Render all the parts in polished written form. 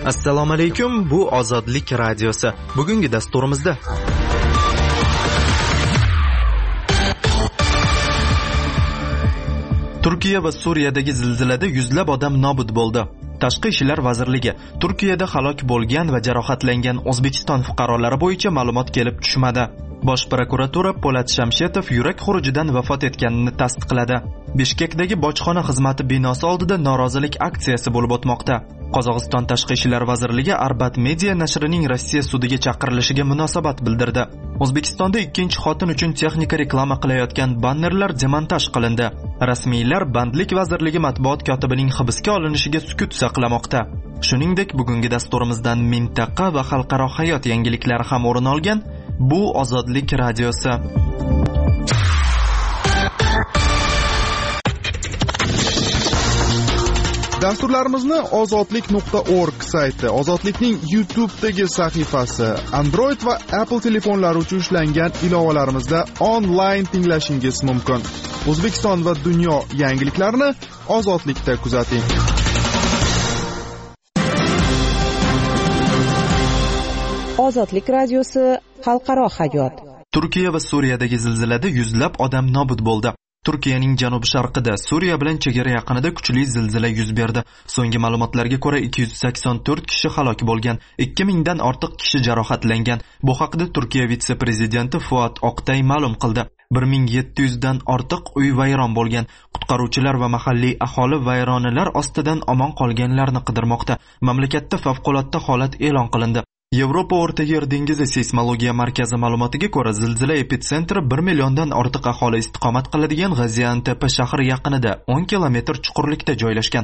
Assalomu alaykum, bu Ozodlik radiosi. Bugungi dasturimizda Turkiya va Suriyadagi zilzilada yuzlab odam nobud bo'ldi. Tashqi ishlar vazirligi Turkiyada halok bo'lgan va jarohatlangan O'zbekiston fuqarolari bo'yicha ma'lumot kelib tushmadi. Bosh prokuratura Po'lat Shamshetov yurak xurujidan vafot etganini tasdiqladi. Bishkekdagi bojxona xizmati binosi oldida norozilik aksiyasi bo'lib o'tmoqda. Qozog'iston Tashqi ishlar vazirligi Arbat Media nashrining Rossiya sudiga chaqirilishiga munosabat bildirdi. O'zbekistonda ikkinchi xotin uchun texnika reklama qilayotgan bannerlar demontaj qilindi. Rasmiylar Bandlik vazirligi matbuot kotibining hibsga olinishiga sukut saqlamoqda. Shuningdek, bugungi dasturimizdan mintaqa va xalqaro hayot yangiliklari ham o'rin olgan. Bu Ozodlik radiosi. Dasturlarimizni ozodlik.org sayti, Ozodlikning YouTube'dagi sahifasi, Android va Apple telefonlari uchun ishlangan ilovalarimizda onlayn tinglashingiz mumkin. O'zbekiston va dunyo yangiliklarini Ozodlikda kuzating. Ozodlik radiosi, xalqaro hayot. Turkiya va Suriyadagi zilzilada yuzlab odam nobud bo'ldi. Turkiyaning janubi-sharqida, Suriya bilan chegara yaqinida kuchli zilzila yuz berdi. So'nggi ma'lumotlarga ko'ra 284 kishi halok bo'lgan, 2000 dan ortiq kishi jarohatlangan. Bu haqda Turkiya vitse-prezidenti Fuat Oqtay ma'lum qildi. 1700 dan ortiq uy vayron bo'lgan. Qutqaruvchilar va mahalliy aholi vayronalar ostidan omon qolganlarni qidirmoqda. Mamlakatda favqulodda holat e'lon qilindi. Yevropa O'rta Yer dengizi seysmologiya markazi ma'lumotiga ko'ra, zilzila epitsentri 1 milliondan ortiq aholi istiqomat qiladigan G'aziantep shahri yaqinida 10 kilometr chuqurlikda joylashgan.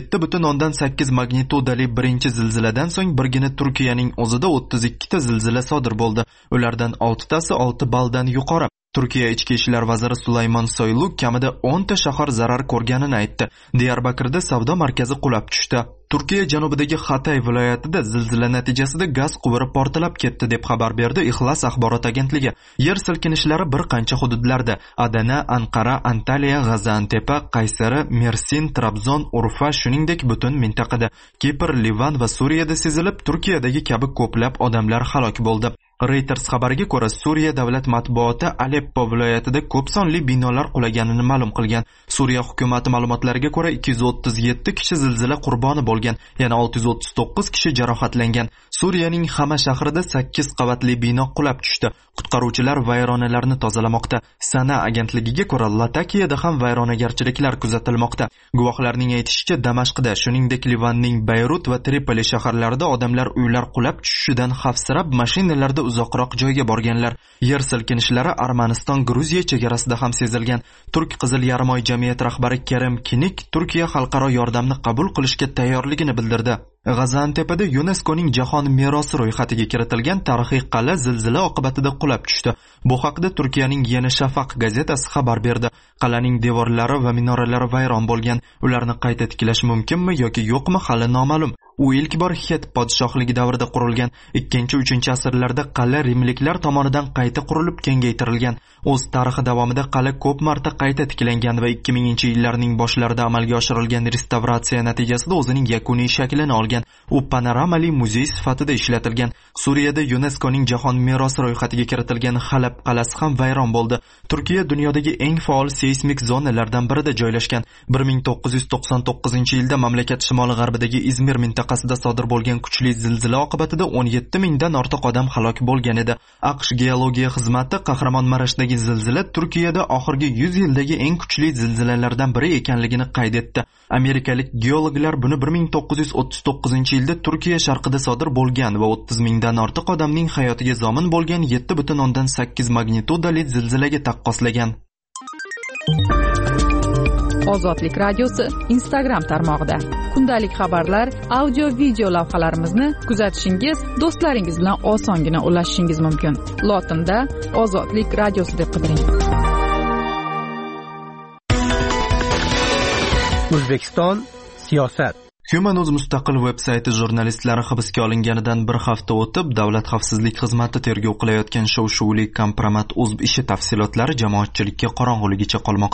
7.8 magnitudali birinchi zilziladan so'ng birgina Turkiyaning o'zida 32 ta zilzila sodir bo'ldi. Ulardan 6 tasi 6 balldan yuqori. Turkiya ichki ishlar vaziri Sulaymon Soylu kamida 10 ta shahar zarar ko'rganini aytdi. Diyarbakirda savdo markazi qulab tushdi. Turkiya janubidagi Hatay viloyatida zilzila natijasida gaz quvuri portlab ketdi deb xabar berdi Ixlos axborot agentligi. Yer silkinishlari bir qancha hududlarda Adana, Anqara, Antaliya, G'azantepa, Qaysari, Mersin, Trabzon, Urfa, shuningdek butun mintaqada Kipr, Livan va Suriyada sezilib, Turkiyadagi kabi ko'plab odamlar halok bo'ldi. Reuters xabariga ko'ra, Suriya davlat matbuoti Aleppo viloyatida ko'p sonli binolar qulaganini ma'lum qilgan. Suriya hukumati ma'lumotlariga ko'ra 237 kishi zilzila qurboni bo'lgan, yana 639 kishi jarohatlangan. Suriyaning Xama shahrida 8 qavatli bino qulab tushdi. Qutqaruvchilar vayronalarni tozalamoqda. Sana agentligiga ko'ra, Latakiyada ham vayronagarchiliklar kuzatilmoqda. Guvohlarning aytishicha, Damashqda, shuningdek Livanning Bayrut va Tripoli shaharlarida odamlar uylar qulab tushishidan xavfsirab mashinalarda uzoqroq joyga borganlar. Yer silkinishlari Armaniston-Gruziya chegarasida ham sezilgan. Turk Qizil yarim-oy jamiyat rahbari Kerem Kinik Turkiya xalqaro yordamni qabul qilishga tayyorligini bildirdi. G'azantepada UNESCOning jahon merosi ro'yxatiga kiritilgan tarixiy qal'a zilzila oqibatida qulab tushdi. Bu haqda Turkiyaning Yeni Shafaq gazetasi xabar berdi. Qal'aning devorlari va minoralari vayron bo'lgan. Ularni qayta tiklash mumkinmi yoki yo'qmi hali noma'lum. U ilk bor Het podshohligi davrida qurilgan. 2-3 asrlarda qal'a rimliklar tomonidan qayta qurilib kengaytirilgan. O'z tarixi davomida qal'a ko'p marta qayta tiklangan va 2000-yillarning boshlarida amalga oshirilgan restavratsiya natijasida o'zining yakuniy shaklini olgan. U panoramali muzey sifatida ishlatilgan. Suriyada UNESCOning jahon merosi ro'yxatiga kiritilgan Halab qal'asi ham vayron bo'ldi. Turkiya dunyodagi eng faol seysmik zonalardan birida joylashgan. 1999-yilda mamlakat shimoli-g'arbidagi Izmir mintaqasida sodir bo'lgan kuchli zilzila oqibatida 17 mingdan ortiq odam halok bo'lgan edi. AQSh geologiya xizmati Qahramonmarashdagi zilzila Turkiyada oxirgi 100 yildagi eng kuchli zilzilalardan biri ekanligini qayd etdi. Amerikalik geologlar buni 1939-yilda Turkiya sharqida sodir bo'lgan va 30 mingdan ortiq odamning hayotiga zomin bo'lgan 7.8 magnitudali zilzilaga taqqoslagan. Ozodlik radiosi Instagram tarmog'ida kundalik xabarlar, audio, video lavhalarimizni kuzatishingiz, do'stlaringiz bilan osongina ulashishingiz mumkin. Lotinda Ozodlik radiosi deb qidiring. O'zbekiston siyosat. Human.uz mustaqil veb-sayti jurnalistlari hibsga olinganidan bir hafta o'tib, Davlat xavfsizlik xizmati tergov qilayotgan shov-shuvli kompromat.uz ishi tafsilotlari jamoatchilikka qorong'uligicha qolmoqda.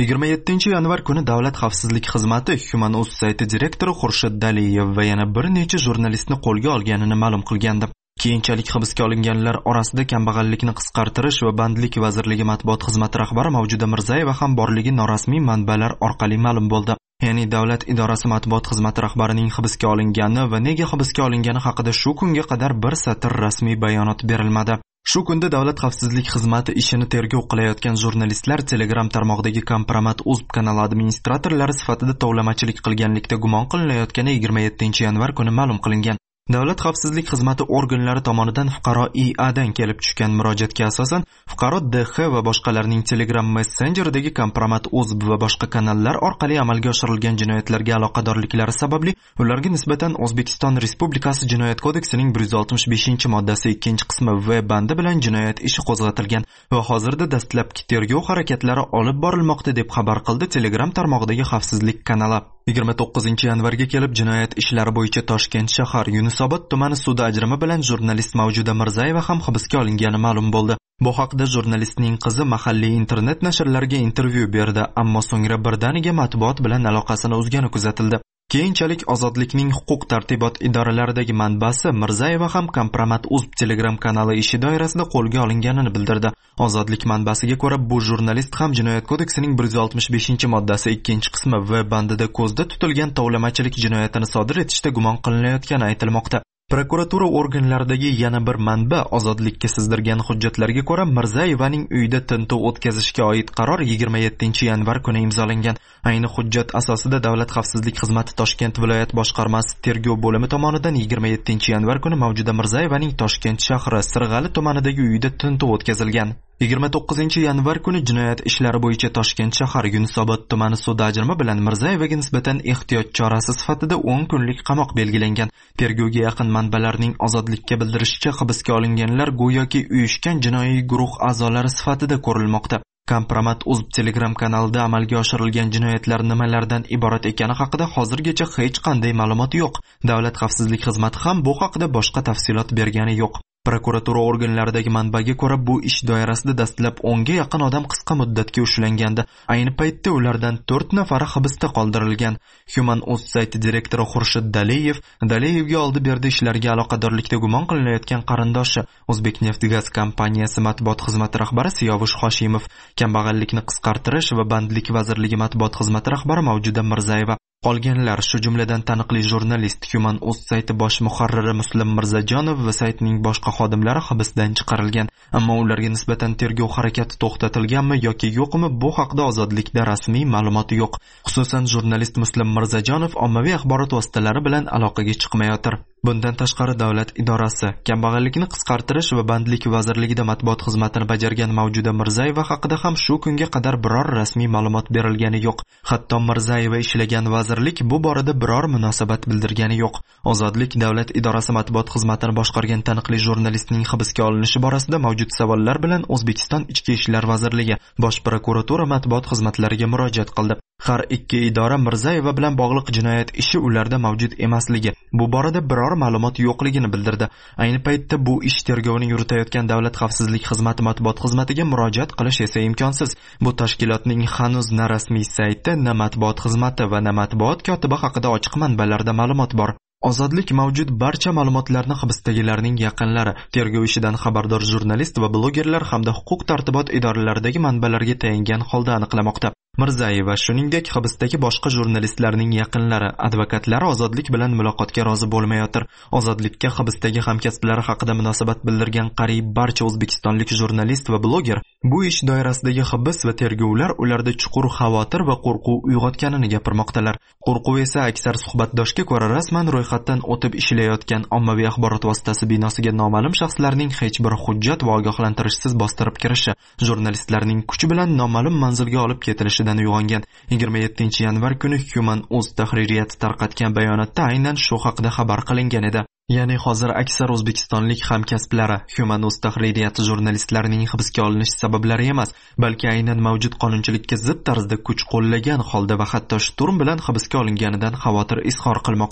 27-yanvar kuni Davlat xavfsizlik xizmati Human-Uz sayti direktori Xurshid Daliyev va yana bir necha jurnalistni qo'lga olganini ma'lum qilgandi. Keyinchalik hibsga olinganlar orasida kambag'allikni qisqartirish va bandlik vazirligi matbuot xizmati rahbari Mavjuda Mirzayeva ham borligi norasmiy manbalar orqali ma'lum bo'ldi. Ya'ni davlat idorasi matbuot xizmati rahbarining hibsga olingani va nega hibsga olingani haqida shu kunga qadar bir satr rasmiy bayonot berilmadi. Shu kunda Davlat xavfsizlik xizmati ishini tergov qilayotgan jurnalistlar Telegram tarmog'idagi Kompromat.uz kanali administratorlari sifatida tovlamachilik qilganlikda gumon qilinayotgani 27-yanvar kuni ma'lum qilingan. Davlat xavfsizlik xizmati organlari tomonidan fuqaro IA dan kelib tushgan murojaatga asosan fuqaro DX va boshqalarning Telegram messenjeridagi Kompromat.uz va boshqa kanallar orqali amalga oshirilgan jinoyatlarga aloqadorliklari sababli ularga nisbatan O'zbekiston Respublikasi Jinoyat kodeksining 165-moddasi 2-qismi V bandi bilan jinoyat ishi qo'zg'atilgan va hozirda dastlabki tergov harakatlari olib borilmoqda deb xabar qildi Telegram tarmog'idagi xavfsizlik kanali. 29-yanvarga kelib jinoyat ishlari bo'yicha Toshkent shahar Yunusobod tumani sudi ajrimi bilan jurnalist Mavjuda Mirzayeva ham hibsga olingani ma'lum bo'ldi. Bu haqda jurnalistning qizi mahalliy internet nashrlariga intervyu berdi, ammo so'ngra birdaniga matbuot bilan aloqasini uzgani kuzatildi. Keyinchalik Ozodlikning huquq tartibot idoralaridagi manbasi Mirzayeva ham Kompromat.uz Telegram kanali ishi doirasida qo'lga olinganini bildirdi. Ozodlik manbasiga ko'ra, bu jurnalist ham Jinoyat kodeksining 165-moddasi 2-qismi V bandida ko'zda tutilgan tovlamachilik jinoyatini sodir etishda gumon qilinayotgani aytilmoqda. Prokuratura organlaridagi yana bir manba Ozodlikka sizdirgan hujjatlarga ko'ra, Mirzayevaning uyida tintuv o'tkazishga oid qaror 27-yanvar kuni imzolangan. Ayni hujjat asosida Davlat xavfsizlik xizmati Toshkent viloyat boshqarmasi tergov bo'limi tomonidan 27-yanvar kuni Mavjuda Mirzayevaning Toshkent shahri Sirg'ali tumanidagi uyida tintuv o'tkazilgan. 29-yanvar kuni jinoyat ishlari bo'yicha Toshkent shahar Yunusobod tumani sudi ajrimi bilan Mirzayevaga nisbatan ehtiyot chorasi sifatida 10 kunlik qamoq belgilangan. Tergovga yaqin manbalarning Ozodlikka bildirishicha, hibsga olinganlar go'yoki uyushgan jinoiy guruh a'zolari sifatida ko'rilmoqda. Kompromat.uz Telegram kanalida amalga oshirilgan jinoyatlar nimalardan iborat ekani haqida hozirgacha hech qanday ma'lumot yo'q. Davlat xavfsizlik xizmati ham bu haqida boshqa tafsilot bergani yo'q. Prokuratura organlaridagi manbaga ko'ra, bu ish doirasida dastlab 10 ga yaqin odam qisqa muddatga ushlangandi. Ayni paytda ulardan 4 nafari hibsda qoldirilgan. Human-Uz sayti direktori Xurshid Daliyevga oldi berdi ishlarga aloqadorlikda gumon qilinayotgan qarindoshi O'zbekneftgaz kompaniyasi matbuot xizmati rahbari Siyovush Hoshimov, kambag'allikni qisqartirish va bandlik vazirligi matbuot xizmati rahbari Mavjuda Mirzayeva. Qolganlar shu jumladan taniqli jurnalist, Human-Uz sayti bosh muharriri Muslim Mirzajonov va saytning boshqa xodimlari hibsdan chiqarilgan. Ammo ularga nisbatan tergov harakati to'xtatilganmi yoki yo'qmi, bu haqda Ozodlikda rasmiy ma'lumot yo'q. Xususan, jurnalist Muslim Mirzajonov ommaviy axborot vositalari bilan aloqaga chiqmayotir. Bundan tashqari davlat idorasi kambag'allikni qisqartirish va bandlik vazirligida matbuot xizmatini bajargan Mavjuda Mirzayeva haqida ham shu kunga qadar biror rasmiy ma'lumot berilgani yo'q. Hatto Mirzayeva ishlagan vazirlik bu borada biror munosabat bildirgani yo'q. Ozodlik davlat idorasi matbuot xizmatini boshqargan taniqli jurnalistning hibsga olinishi borasida mavjud savollar bilan O'zbekiston Ichki ishlar vazirligi, Bosh prokuratura matbuot xizmatlariga murojaat qildi. Har ikki idora Mirzayeva bilan bog'liq jinoyat ishi ularda mavjud emasligi, bu borada biror ma'lumot yo'qligini bildirdi. Ayni paytda bu ish tergovini yuritayotgan Davlat xavfsizlik xizmati matbuot xizmatiga murojaat qilish esa imkonsiz. Bu tashkilotning hanuz na rasmiy sayti, na matbuot xizmati va na matbuot kotibi haqida ochiq manbalarda ma'lumot bor. Ozodlik mavjud barcha ma'lumotlarni hibsdagilarning yaqinlari, tergov ishidan xabardor jurnalist va blogerlar hamda huquq tartibot idoralaridagi manbalarga tayangan holda aniqlamoqda. Mirzayeva, shuningdek, hibsdagi boshqa jurnalistlarning yaqinlari, advokatlari Ozodlik bilan muloqotga rozi bo'lmayotir. Ozodlikka hibsdagi hamkasblari haqida munosabat bildirgan qariyb barcha o'zbekistonlik jurnalist va bloger bu ish doirasidagi hibs va tergovlar ularda chuqur xavotir va qo'rquv uyg'otganini gapirmoqdalar. Qo'rquv esa aksar suhbatdoshga ko'ra rasman ro'yxatdan o'tib ishlayotgan ommaviy axborot vositasi binosiga noma'lum shaxslarning hech bir hujjat va ogohlantirishsiz bostirib kirishi, jurnalistlarning kuchi bilan noma'lum manzilga olib ketilishi uyg'ongan. 27-yanvar kuni Human-Uz tahririyati tarqatgan bayonotda aynan shu haqida xabar qilingan edi. Ya'ni hozir aksar o'zbekistonlik hamkasblari Human-Uz tahririyati jurnalistlarining hibsga olinish sabablari emas, balki aynan mavjud qonunchilikka zid tarzda kuch qo'llagan holda va hatto shturm bilan hibsga olinganidan xavotir izhor qilmoqda.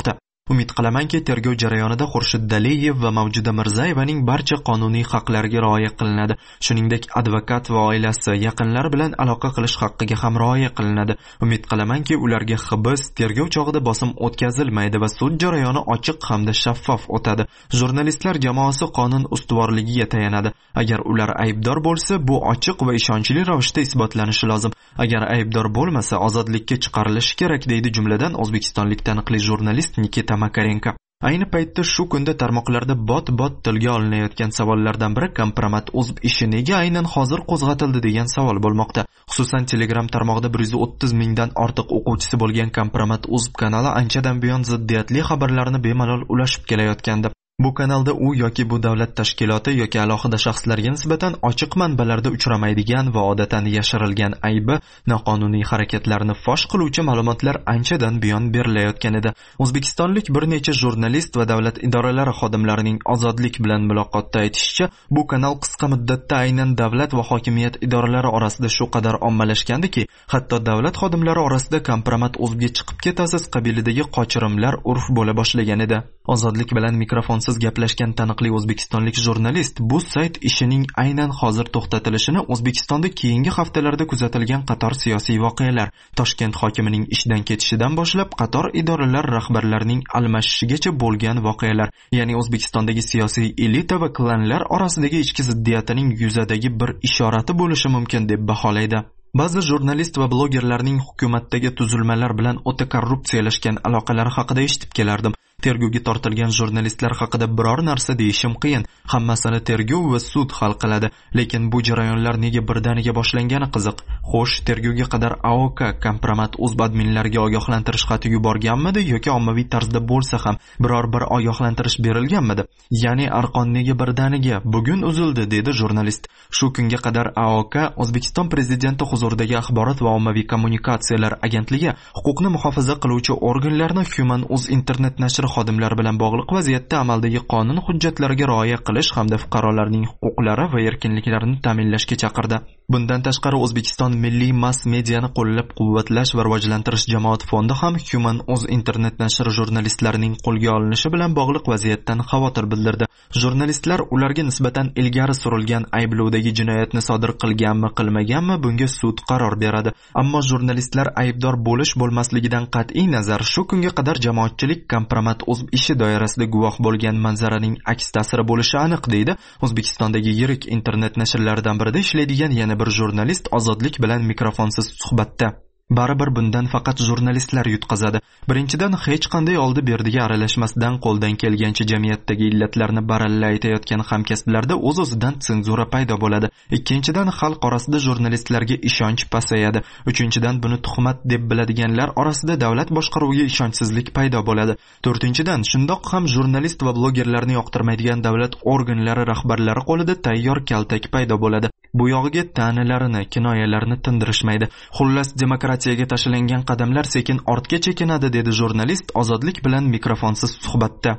Umid qilamanki, tergov jarayonida Xurshid Daliyev va Mavjuda Mirzayevaning barcha qonuniy haqlariga rioya qilinadi. Shuningdek, advokat va oilasi, yaqinlari bilan aloqa qilish haqqiga ham rioya qilinadi. Umid qilamanki, ularga hibs, tergov chog'ida bosim o'tkazilmaydi va sud jarayoni ochiq hamda shaffof o'tadi. Jurnalistlar jamoasi qonun ustuvorligiga tayanadi. Agar ular aybdor bo'lsa, bu ochiq va ishonchli ravishda isbotlanishi lozim. Agar aybdor bo'lmasa, ozodlikka chiqarilishi kerak, deydi jumladan o'zbekistonlik taniqli jurnalist Nikita Makarenko. Ayni paytda shu kunda tarmoqlarda bot tilga olinayotgan savollardan biri Kompromat.uz ishi nega aynan hozir qo'zg'atildi degan savol bo'lmoqda. Xususan Telegram tarmog'ida 130 mingdan ortiq o'quvchisi bo'lgan Kompromat.uz kanali anchadan buyon ziddiyatli xabarlarni bemalol ulashib kelayotgandi. Bu kanalda u yoki bu davlat tashkiloti yoki alohida shaxslarga nisbatan ochiq manbalarda uchramaydigan va odatan yashirilgan aybi, noqonuniy harakatlarni fosh qiluvchi ma'lumotlar anchadan buyon berilayotgan edi. O'zbekistonlik bir necha jurnalist va davlat idoralari xodimlarining ozodlik bilan muloqotda aytishicha, bu kanal qisqa muddatda aynan davlat va hokimiyat idoralari orasida shu qadar ommalashgandiki, hatto davlat xodimlari orasida Kompromat.uzga chiqib ketasiz qabilidagi qochirimlar urf bo'la boshlagan edi. Ozodlik bilan mikrofonsiz gaplashgan taniqli o'zbekistonlik jurnalist bu sayt ishining aynan hozir to'xtatilishini O'zbekistonda keyingi haftalarda kuzatilgan qator siyosiy voqealar, Toshkent hokimining ishdan ketishidan boshlab qator idoralar rahbarlarining almashishigacha bo'lgan voqealar, ya'ni O'zbekistondagi siyosiy elita va klanlar orasidagi ichki ziddiyatining yuzadagi bir ishorati bo'lishi mumkin deb baholaydi. Ba'zi jurnalist va blogerlarning hukumatdagi tuzilmalar bilan o'ta korrupsiyalashgan aloqalari haqida eshitib kelardim. Tergovga tortilgan jurnalistlar haqida biror narsa deyishim qiyin. Hammasini tergov va sud hal qiladi. Lekin bu jarayonlar nega birdaniga boshlangani qiziq. Xo'sh, tergovga qadar AOK Kompromat.uz adminlariga ogohlantirish xati yuborganmidi yoki ommaviy tarzda bo'lsa ham biror bir ogohlantirish berilganmidi? Ya'ni arqon nega birdaniga bugun uzildi, dedi jurnalist. Shu kunga qadar AOK O'zbekiston prezidenti huzuridagi axborot va ommaviy kommunikatsiyalar agentligi huquqni muhofaza qiluvchi organlarni Human.uz internet nashri xodimlari bilan bog'liq vaziyatda amaldagi qonun hujjatlariga rioya qilish hamda fuqarolarning huquqlari va erkinliklarini ta'minlashga chaqirdi. Bundan tashqari O'zbekiston Milliy mass mediani qo'llab-quvvatlash va rivojlantirish jamoat fondi ham Human.uz internet nashri jurnalistlarining qo'lga olinishi bilan bog'liq vaziyatdan xavotir bildirdi. Jurnalistlar ularga nisbatan ilgari surilgan ayblovdagi jinoyatni sodir qilganmi, qilmaganmi, bunga sud qaror beradi. Ammo jurnalistlar aybdor bo'lish-bo'lmasligidan qat'iy nazar shu kunga qadar jamoatchilik Kompromat.uz ishi doirasida guvoh bo'lgan manzaraning aks ta'siri bo'lishi aniq, deydi O'zbekistondagi yirik internet nashrlaridan birida ishlaydigan yana bir jurnalist ozodlik bilan mikrofonsiz suhbatda. Baribir bundan faqat jurnalistlar yutqazadi. Birinchidan, hech qanday oldi berdiga aralashmasdan qo'ldan kelgancha jamiyatdagi illatlarni baralla aytayotgan hamkasblarda o'z-o'zidan senzura paydo bo'ladi. Ikkinchidan, xalq orasida jurnalistlarga ishonch pasayadi. Uchinchidan, buni tuhmat deb biladiganlar orasida davlat boshqaruviga ishonchsizlik paydo bo'ladi. To'rtinchidan, shundoq ham jurnalist va blogerlarni yoqtirmaydigan davlat organlari rahbarlari qo'lida tayyor kaltak paydo bo'ladi. Bu yog'iga ta'nilarini, kinoyalarni tindirishmaydi. Xullas, demokratiyaga tashlangan qadamlar sekin ortga chekinadi, dedi jurnalist ozodlik bilan mikrofonsiz suhbatda.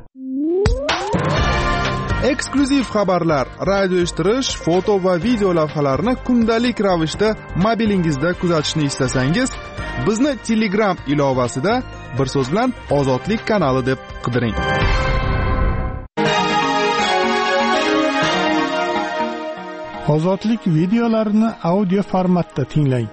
Eksklyuziv xabarlar, radio eshittirish, foto va video lavhalarni kundalik ravishda mobilingizda kuzatishni istasangiz, bizni Telegram ilovasida bir so'z bilan Ozodlik kanali deb qidiring. Ozodlik videolarini audio formatda tinglang.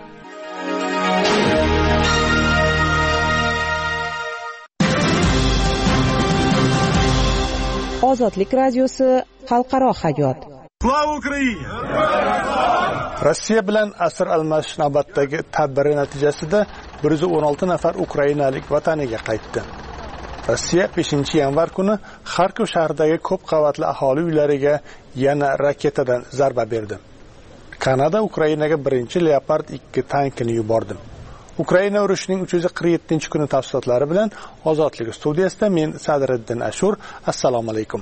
Ozodlik radiosi xalqaro hayot. Slava Ukraina! Rossiya bilan asr almashish navbatdagi tadbiri natijasida 116 nafar ukrainalik vataniga qaytdi. Rossiya 5-yanvar kuni Xarkov shahridagi ko'p qavatli aholi uylariga yana raketadan zarba berdi. Kanada Ukrainaga birinchi Leopard 2 tankini yubordi. Ukraina urushining 347-kuni tafsilotlari bilan Ozodlik studiyasida men Sadriddin Ashur. Assalomu alaykum.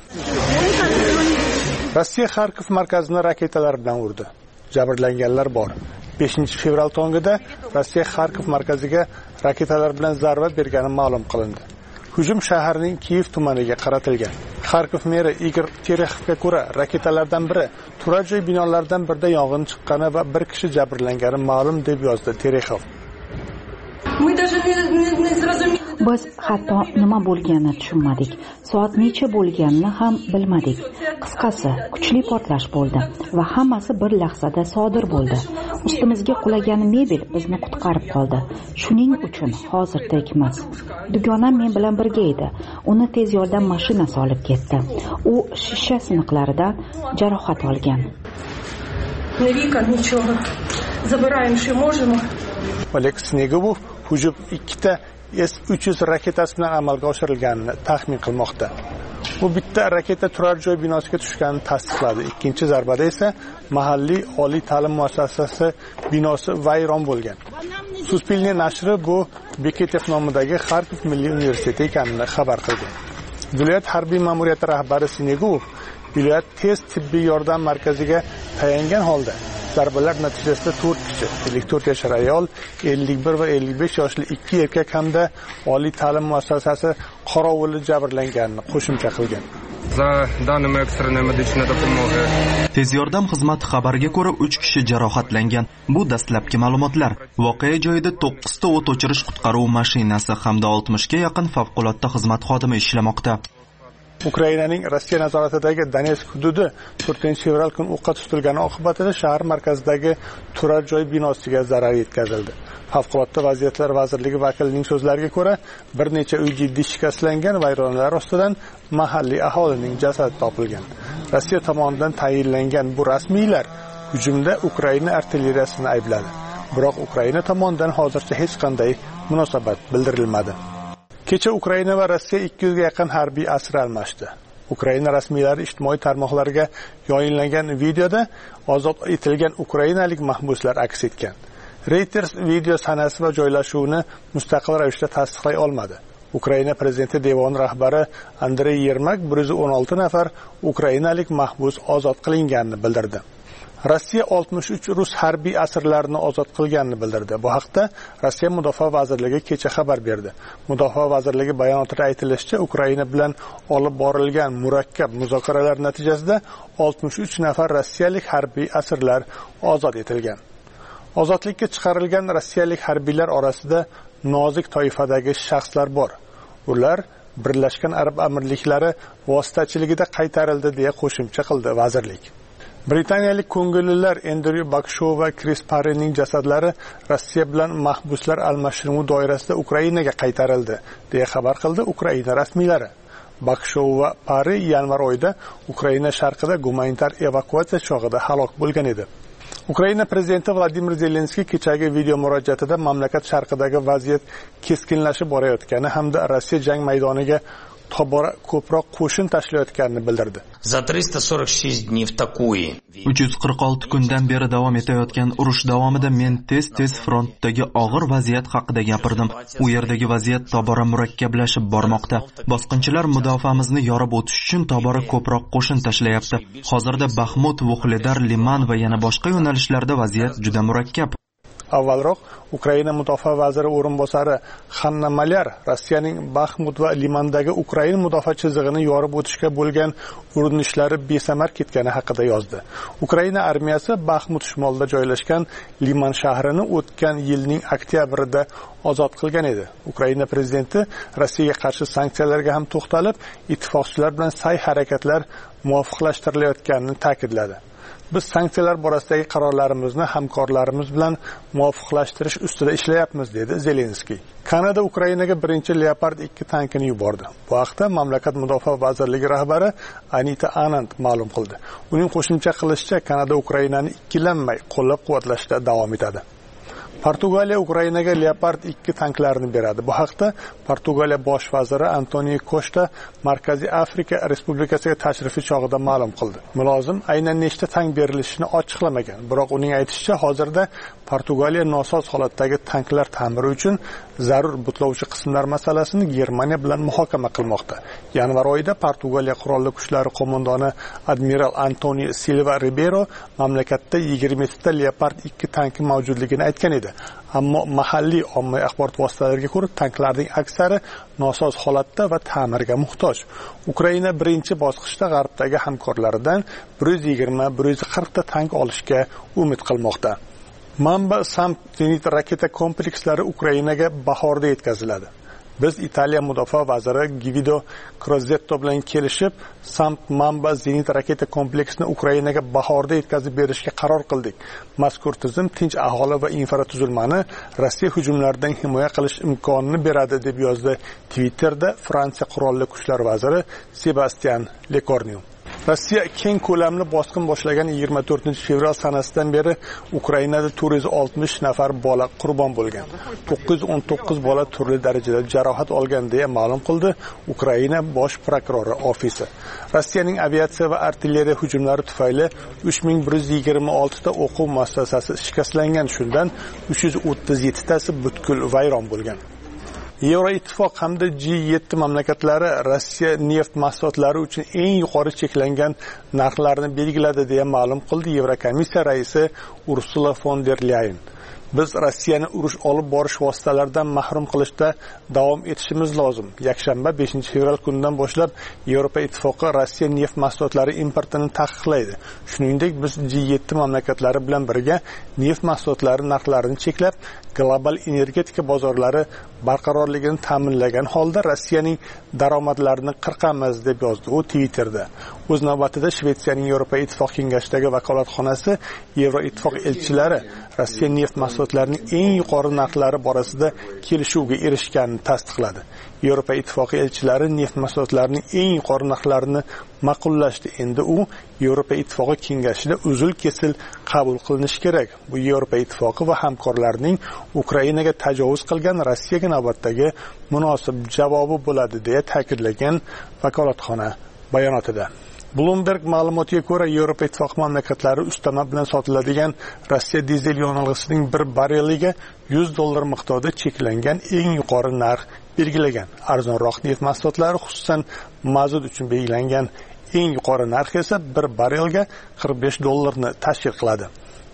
Rossiya Xarkov markazini raketalar bilan urdi. Jabrlanganlar bor. 5-fevral tongida Rossiya Xarkov markaziga raketalar bilan zarba bergani ma'lum qilindi. Hujum shaharning Kiyev tumaniga qaratilgan. Xarkov meri Igor Terekhovga ko'ra, raketalardan biri turar joy binolaridan birida yong'in chiqqani va bir kishi jabrlangani ma'lum, deb yozdi Terekhov. Biz hatto nima bo'lganini tushunmadik. Soat necha bo'lganini ham bilmadik. Qisqasi, kuchli portlash bo'ldi va hammasi bir lahzada sodir bo'ldi. Ustimizga qulagan mebel bizni qutqarib qoldi. Shuning uchun hozir tirikmiz. Dugonam men bilan birga edi. Uni tez yordam mashinasi olib ketdi. U shisha siniqlaridan jarohat olgan. Oleg Snegov hujum 2 ta S-300 raketasi bilan amalga oshirilganini taxmin qilmoqda. Bu bitta raketa turar joy binosiga tushganini tasdiqladi. Ikkinchi zarbada esa mahalliy oliy ta'lim muassasasi binosi vayron bo'lgan. Suspilniy nashri bu Beketev nomidagi Xarkov milliy universiteti ekanini xabar qilgan. Viloyat harbiy ma'muriyati rahbari Snegov viloyat tez tibbiy yordam markaziga tayangan holda zarbalar natijasida 4 kishi, 54 yashar ayol, 51 va 55 yoshli 2 erkak hamda oliy ta'lim muassasasi qorovuli jabrlanganini qo'shimcha qilgan. Tez yordam xizmati xabariga ko'ra 3 kishi jarohatlangan. Bu dastlabki ma'lumotlar. Voqea joyida 9 ta o't o'chirish qutqaruv mashinasi hamda 60 ga yaqin favqulodda xizmat xodimi ishlamoqda. Ukrainaning Rossiya nazoratidagi Donetsk hududi 4-fevral kuni o'qqa tutilgani oqibatida shahar markazidagi turar joy binosiga zarar yetkazildi. Favqulodda vaziyatlar vazirligi vakilining so'zlariga ko'ra, bir necha uy jiddiy shikastlangan, vayronalar ostidan mahalliy aholining jasadi topilgan. Rossiya tomonidan tayinlangan bu rasmiylar hujumda Ukraina artilleriyasini aybladi. Biroq Ukraina tomonidan hozircha hech qanday munosabat bildirilmadi. Kecha Ukraina va Rossiya 200 ga yaqin harbiy asir almashdi. Ukraina rasmiylari ijtimoiy tarmoqlarga yoyinlangan videoda ozod etilgan ukrainalik mahbuslar aks etgan. Reuters video sanasi va joylashuvini mustaqil ravishda tasdiqlay olmadi. Ukraina prezidenti devoni rahbari Andrey Yermak 116 nafar ukrainalik mahbus ozod qilinganini bildirdi. Rossiya 63 rus harbiy asirlarini ozod qilganini bildirdi. Bu haqda Rossiya Mudofaa vazirligi kecha xabar berdi. Mudofaa vazirligi bayonotida aytilishicha, Ukraina bilan olib borilgan murakkab muzokaralar natijasida 63 nafar rossiyalik harbiy asirlar ozod etilgan. Ozodlikka chiqarilgan rossiyalik harbiylar orasida nozik toifadagi shaxslar bor. Ular Birlashgan Arab Amirliklari vositachiligida qaytarildi deya qo'shimcha qildi vazirlik. Britaniyalik ko'ngillilar Andrew Bakshow va Chris Parry'ning jasadlari Rossiya bilan mahbuslar almashinuvi doirasida Ukrainaga qaytarildi deya xabar qildi Ukraina rasmiylari. Bakshow va Parry yanvar oyida Ukraina sharqida gumanitar evakuatsiya chog'ida halok bo'lgan edi. Ukraina prezidenti Vladimir Zelenskiy kechagi video murojaatida mamlakat sharqidagi vaziyat keskinlashib borayotgani hamda Rossiya jang maydoniga tobora ko'proq qo'shin tashlayotganini bildirdi. 346 kundan beri davom etayotgan urush davomida men tez frontdagi og'ir vaziyat haqida gapirdim. U yerdagi vaziyat tobora murakkablashib bormoqda. Bosqinchilar mudofaamizni yorib o'tish uchun tobora ko'proq qo'shin tashlayapti. Hozirda Baxmut, Vuhledar, Liman va yana boshqa yo'nalishlarda vaziyat juda murakkab. Avvalroq Ukraina mudofaa vaziri o'rinbosari Hanna Malyar Rossiyaning Baxmut va Limandagi Ukraina mudofaa chizig'ini yorib o'tishga bo'lgan urinishlari besamar ketgani haqida yozdi. Ukraina armiyasi Baxmut shimolida joylashgan Liman shahrini o'tgan yilning oktyabrida ozod qilgan edi. Ukraina prezidenti Rossiyaga qarshi sanksiyalarga ham to'xtalib, ittifoqchilar bilan sa'y-harakatlar muvofiqlashtirilayotganini ta'kidladi. Biz sanksiyalar borasidagi qarorlarimizni hamkorlarimiz bilan muvofiqlashtirish ustida ishlayapmiz, dedi Zelenskiy. Kanada Ukrainaga birinchi Leopard 2 tankini yubordi. Bu haqda mamlakat mudofaa vazirligi rahbari Anita Anand ma'lum qildi. Uning qo'shimcha qilishicha, Kanada Ukrainani ikkilanmay qo'llab-quvvatlashda davom etadi. Portugaliya Ukrainaga Leopard 2 tanklarini beradi. Bu haqda Portugaliya bosh vaziri Antonio Costa Markaziy Afrika Respublikasiga tashrifi chog'ida ma'lum qildi. Mulozim aynan nechta tank berilishini ochiqlamagan, biroq uning aytishicha, hozirda Portugaliya nosoz holatdagi tanklar ta'miri uchun zarur butlovchi qismlar masalasini Germaniya bilan muhokama qilmoqda. Yanvar oyida Portugaliya qurolli kuchlari qo'mondoni admiral Antonio Silva Ribeiro mamlakatda 20 ta Leopard 2 tanki mavjudligini aytgan edi. Ammo mahalliy ommaviy axborot vositalariga ko'ra, tanklarning aksari nosoz holatda va ta'mirga muhtoj. Ukraina birinchi bosqichda g'arbdagi hamkorlaridan 120-140 ta tank olishga umid qilmoqda. Mamba Sam zenit raketa komplekslari Ukrainaga bahorda yetkaziladi. Biz Italiya mudofaa vaziri Guido Crosetto bilan kelishib, Samp-Mamba zenit raketa kompleksini Ukrainaga bahorda yetkazib berishga qaror qildik. Mazkur tizim tinch aholi va infratuzilmani Rossiya hujumlaridan himoya qilish imkonini beradi, deb yozdi Twitterda Fransiya qurolli kuchlar vaziri Sebastian Lecornu. Rossiya keng ko'lamli bosqin boshlagan 24-fevral sanasidan beri Ukrainada 460 nafar bola qurbon bo'lgan. 919 bola turli darajada jarohat olgan deya ma'lum qildi Ukraina bosh prokurori ofisi. Rossiyaning aviatsiya va artilleriya hujumlari tufayli 3126 ta o'quv muassasasi shikastlangan, shundan 337 tasi butkul vayron bo'lgan. Yevroittifoq hamda G7 mamlakatlari Rossiya neft mahsulotlari uchun eng yuqori cheklangan narxlarni belgiladi deya ma'lum qildi Yevrokomissiya raisi Ursula von der Leyen. Biz Rossiyani urush olib borish vositalaridan mahrum qilishda davom etishimiz lozim. Yakshanba 5-fevral kunidan boshlab Yevropa ittifoqi Rossiya neft mahsulotlari importini taqiqlaydi. Shuningdek, biz G7 mamlakatlari bilan birga neft mahsulotlari narxlarini cheklab, global energetika bozorlari barqarorligini ta'minlagan holda Rossiyaning daromadlarini qirqamiz, deb yozdi u Twitterda. O'z navbatida Shvetsiyaning Yevropa ittifoq kengashidagi vakolatxonasi Yevroittifoq elchilari Rossiya neft mahsulotlarining eng yuqori narxlari borasida kelishuvga erishganini tasdiqladi. Yevropa ittifoqi elchilari neft mahsulotlarining eng yuqori narxlarini ma'qullashdi. Endi u Yevropa ittifoqi kengashida uzil-kesil qabul qilinishi kerak. Bu Yevropa ittifoqi va hamkorlarining Ukrainaga tajovuz qilgan Rossiyaga navbatdagi munosib javobi bo'ladi, deya ta'kidlagan vakolatxona bayonotida. Bloomberg ma'lumotiga ko'ra, Yevropa ittifoqi mamlakatlari ustama bilan sotiladigan Rossiya dizel yonilg'isining bir barreliga $100 miqdorida cheklangan eng yuqori narx belgilagan. Arzonroq neft mahsulotlari, xususan mazut uchun belgilangan eng yuqori narx esa bir barrelga $45 ni tashkil qiladi.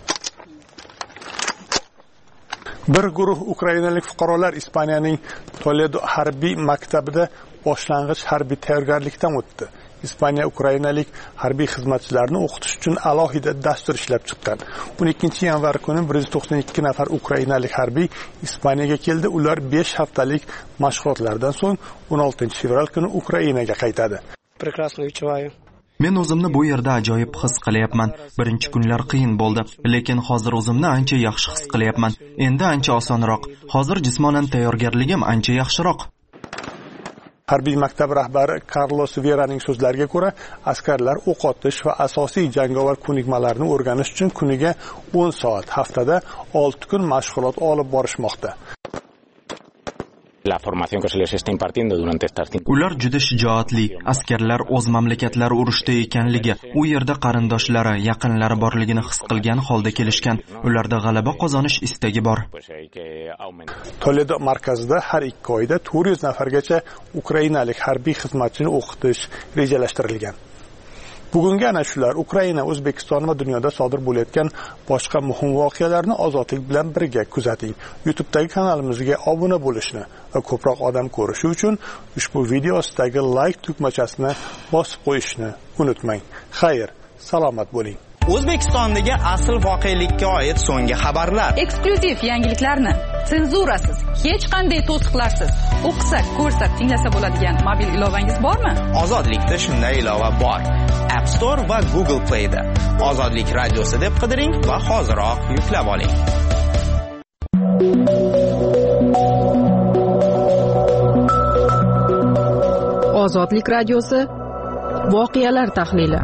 Bir guruh ukrainalik fuqarolar Ispaniyaning Toledo harbiy maktabida boshlang'ich harbiy tayyorgarlikdan o'tdi. Ispaniya ukrainalik harbiy xizmatchilarni o'qitish uchun alohida dastur ishlab chiqqan. 12-yanvar kuni 192 nafar ukrainalik harbiy Ispaniyaga keldi. Ular 5 haftalik mashg'ulotlardan so'ng 16-fevral kuni Ukrainaga qaytadi. Men o'zimni bu yerda ajoyib his qilyapman. Birinchi kunlar qiyin bo'ldi, lekin hozir o'zimni ancha yaxshi his qilyapman. Endi ancha osonroq. Hozir jismonan tayyorgarligim ancha yaxshiroq. Harbiy maktab rahbari Carlos Veraning so'zlariga ko'ra, askarlar o'q otish va asosiy jangovar ko'nikmalarni o'rganish uchun kuniga 10 soat, haftada 6 kun mashg'ulot olib borishmoqda. La formación que se les está impartiendo durante estas 5 Ular juda shijoatli. Askarlar o'z mamlakatlari urushda ekanligi, u yerda qarindoshlari, yaqinlari borligini his qilgan holda kelishgan. Ularda g'alaba qozonish istagi bor. Toledo markazida har 2 oyda 400 nafargacha ukrainalik harbiy xizmatchini o'qitish rejalashtirilgan. Bugungi ana shular Ukraina, O'zbekiston va dunyoda sodir bo'layotgan boshqa muhim voqealarni ozodlik bilan birga kuzating. YouTube'dagi kanalimizga obuna bo'lishni va ko'proq odam ko'rishi uchun ushbu video ostidagi like tugmachasini bosib qo'yishni unutmang. Xayr, salomat bo'ling. O'zbekistondagi asl voqelikka oid so'nggi xabarlar, eksklyuziv yangiliklarni senzurasiz, hech qanday to'siqlarsiz o'qisak, ko'rsak, tinglasa bo'ladigan mobil ilovangiz bormi? Ozodlikda shunday ilova bor. App Store va Google Play da Ozodlik radiosi deb qidiring va hoziroq yuklab oling. Ozodlik radiosi voqealar tahlili.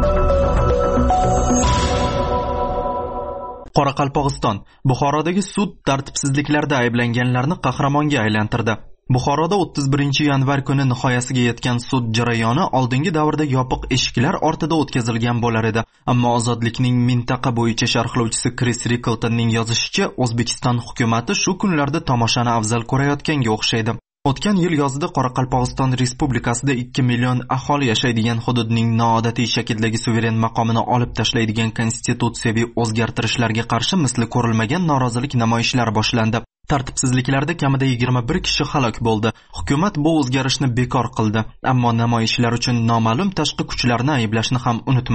Qoraqalpog'iston Buxorodagi sud tartibsizliklarda ayblanganlarni qahramonga aylantirdi. Buxoroda 31-yanvar kuni nihoyasiga yetgan sud jarayoni oldingi davrda yopiq eshiklar ortida o'tkazilgan bo'lar edi. Ammo Ozodlikning mintaqa bo'yicha sharhlovchisi Chris Rickletonning yozishicha, O'zbekiston hukumatı shu kunlarda tomoshani afzal ko'rayotganga o'xshaydi. O'tgan yil yozida Qoraqalpog'iston Respublikasida 2 million aholi yashaydigan hududning noodatiy shakldagi suveren maqomini olib tashlaydigan konstitutsiyaviy o'zgartirishlarga qarshi misli ko'rilmagan norozilik namoyishlari boshlandi. Tartibsizliklarda kamida 21 kishi halok bo'ldi. Hukumat bu o'zgarishni bekor qildi, ammo namoyishlar uchun noma'lum tashqi kuchlarni ayblashni ham unutmadi.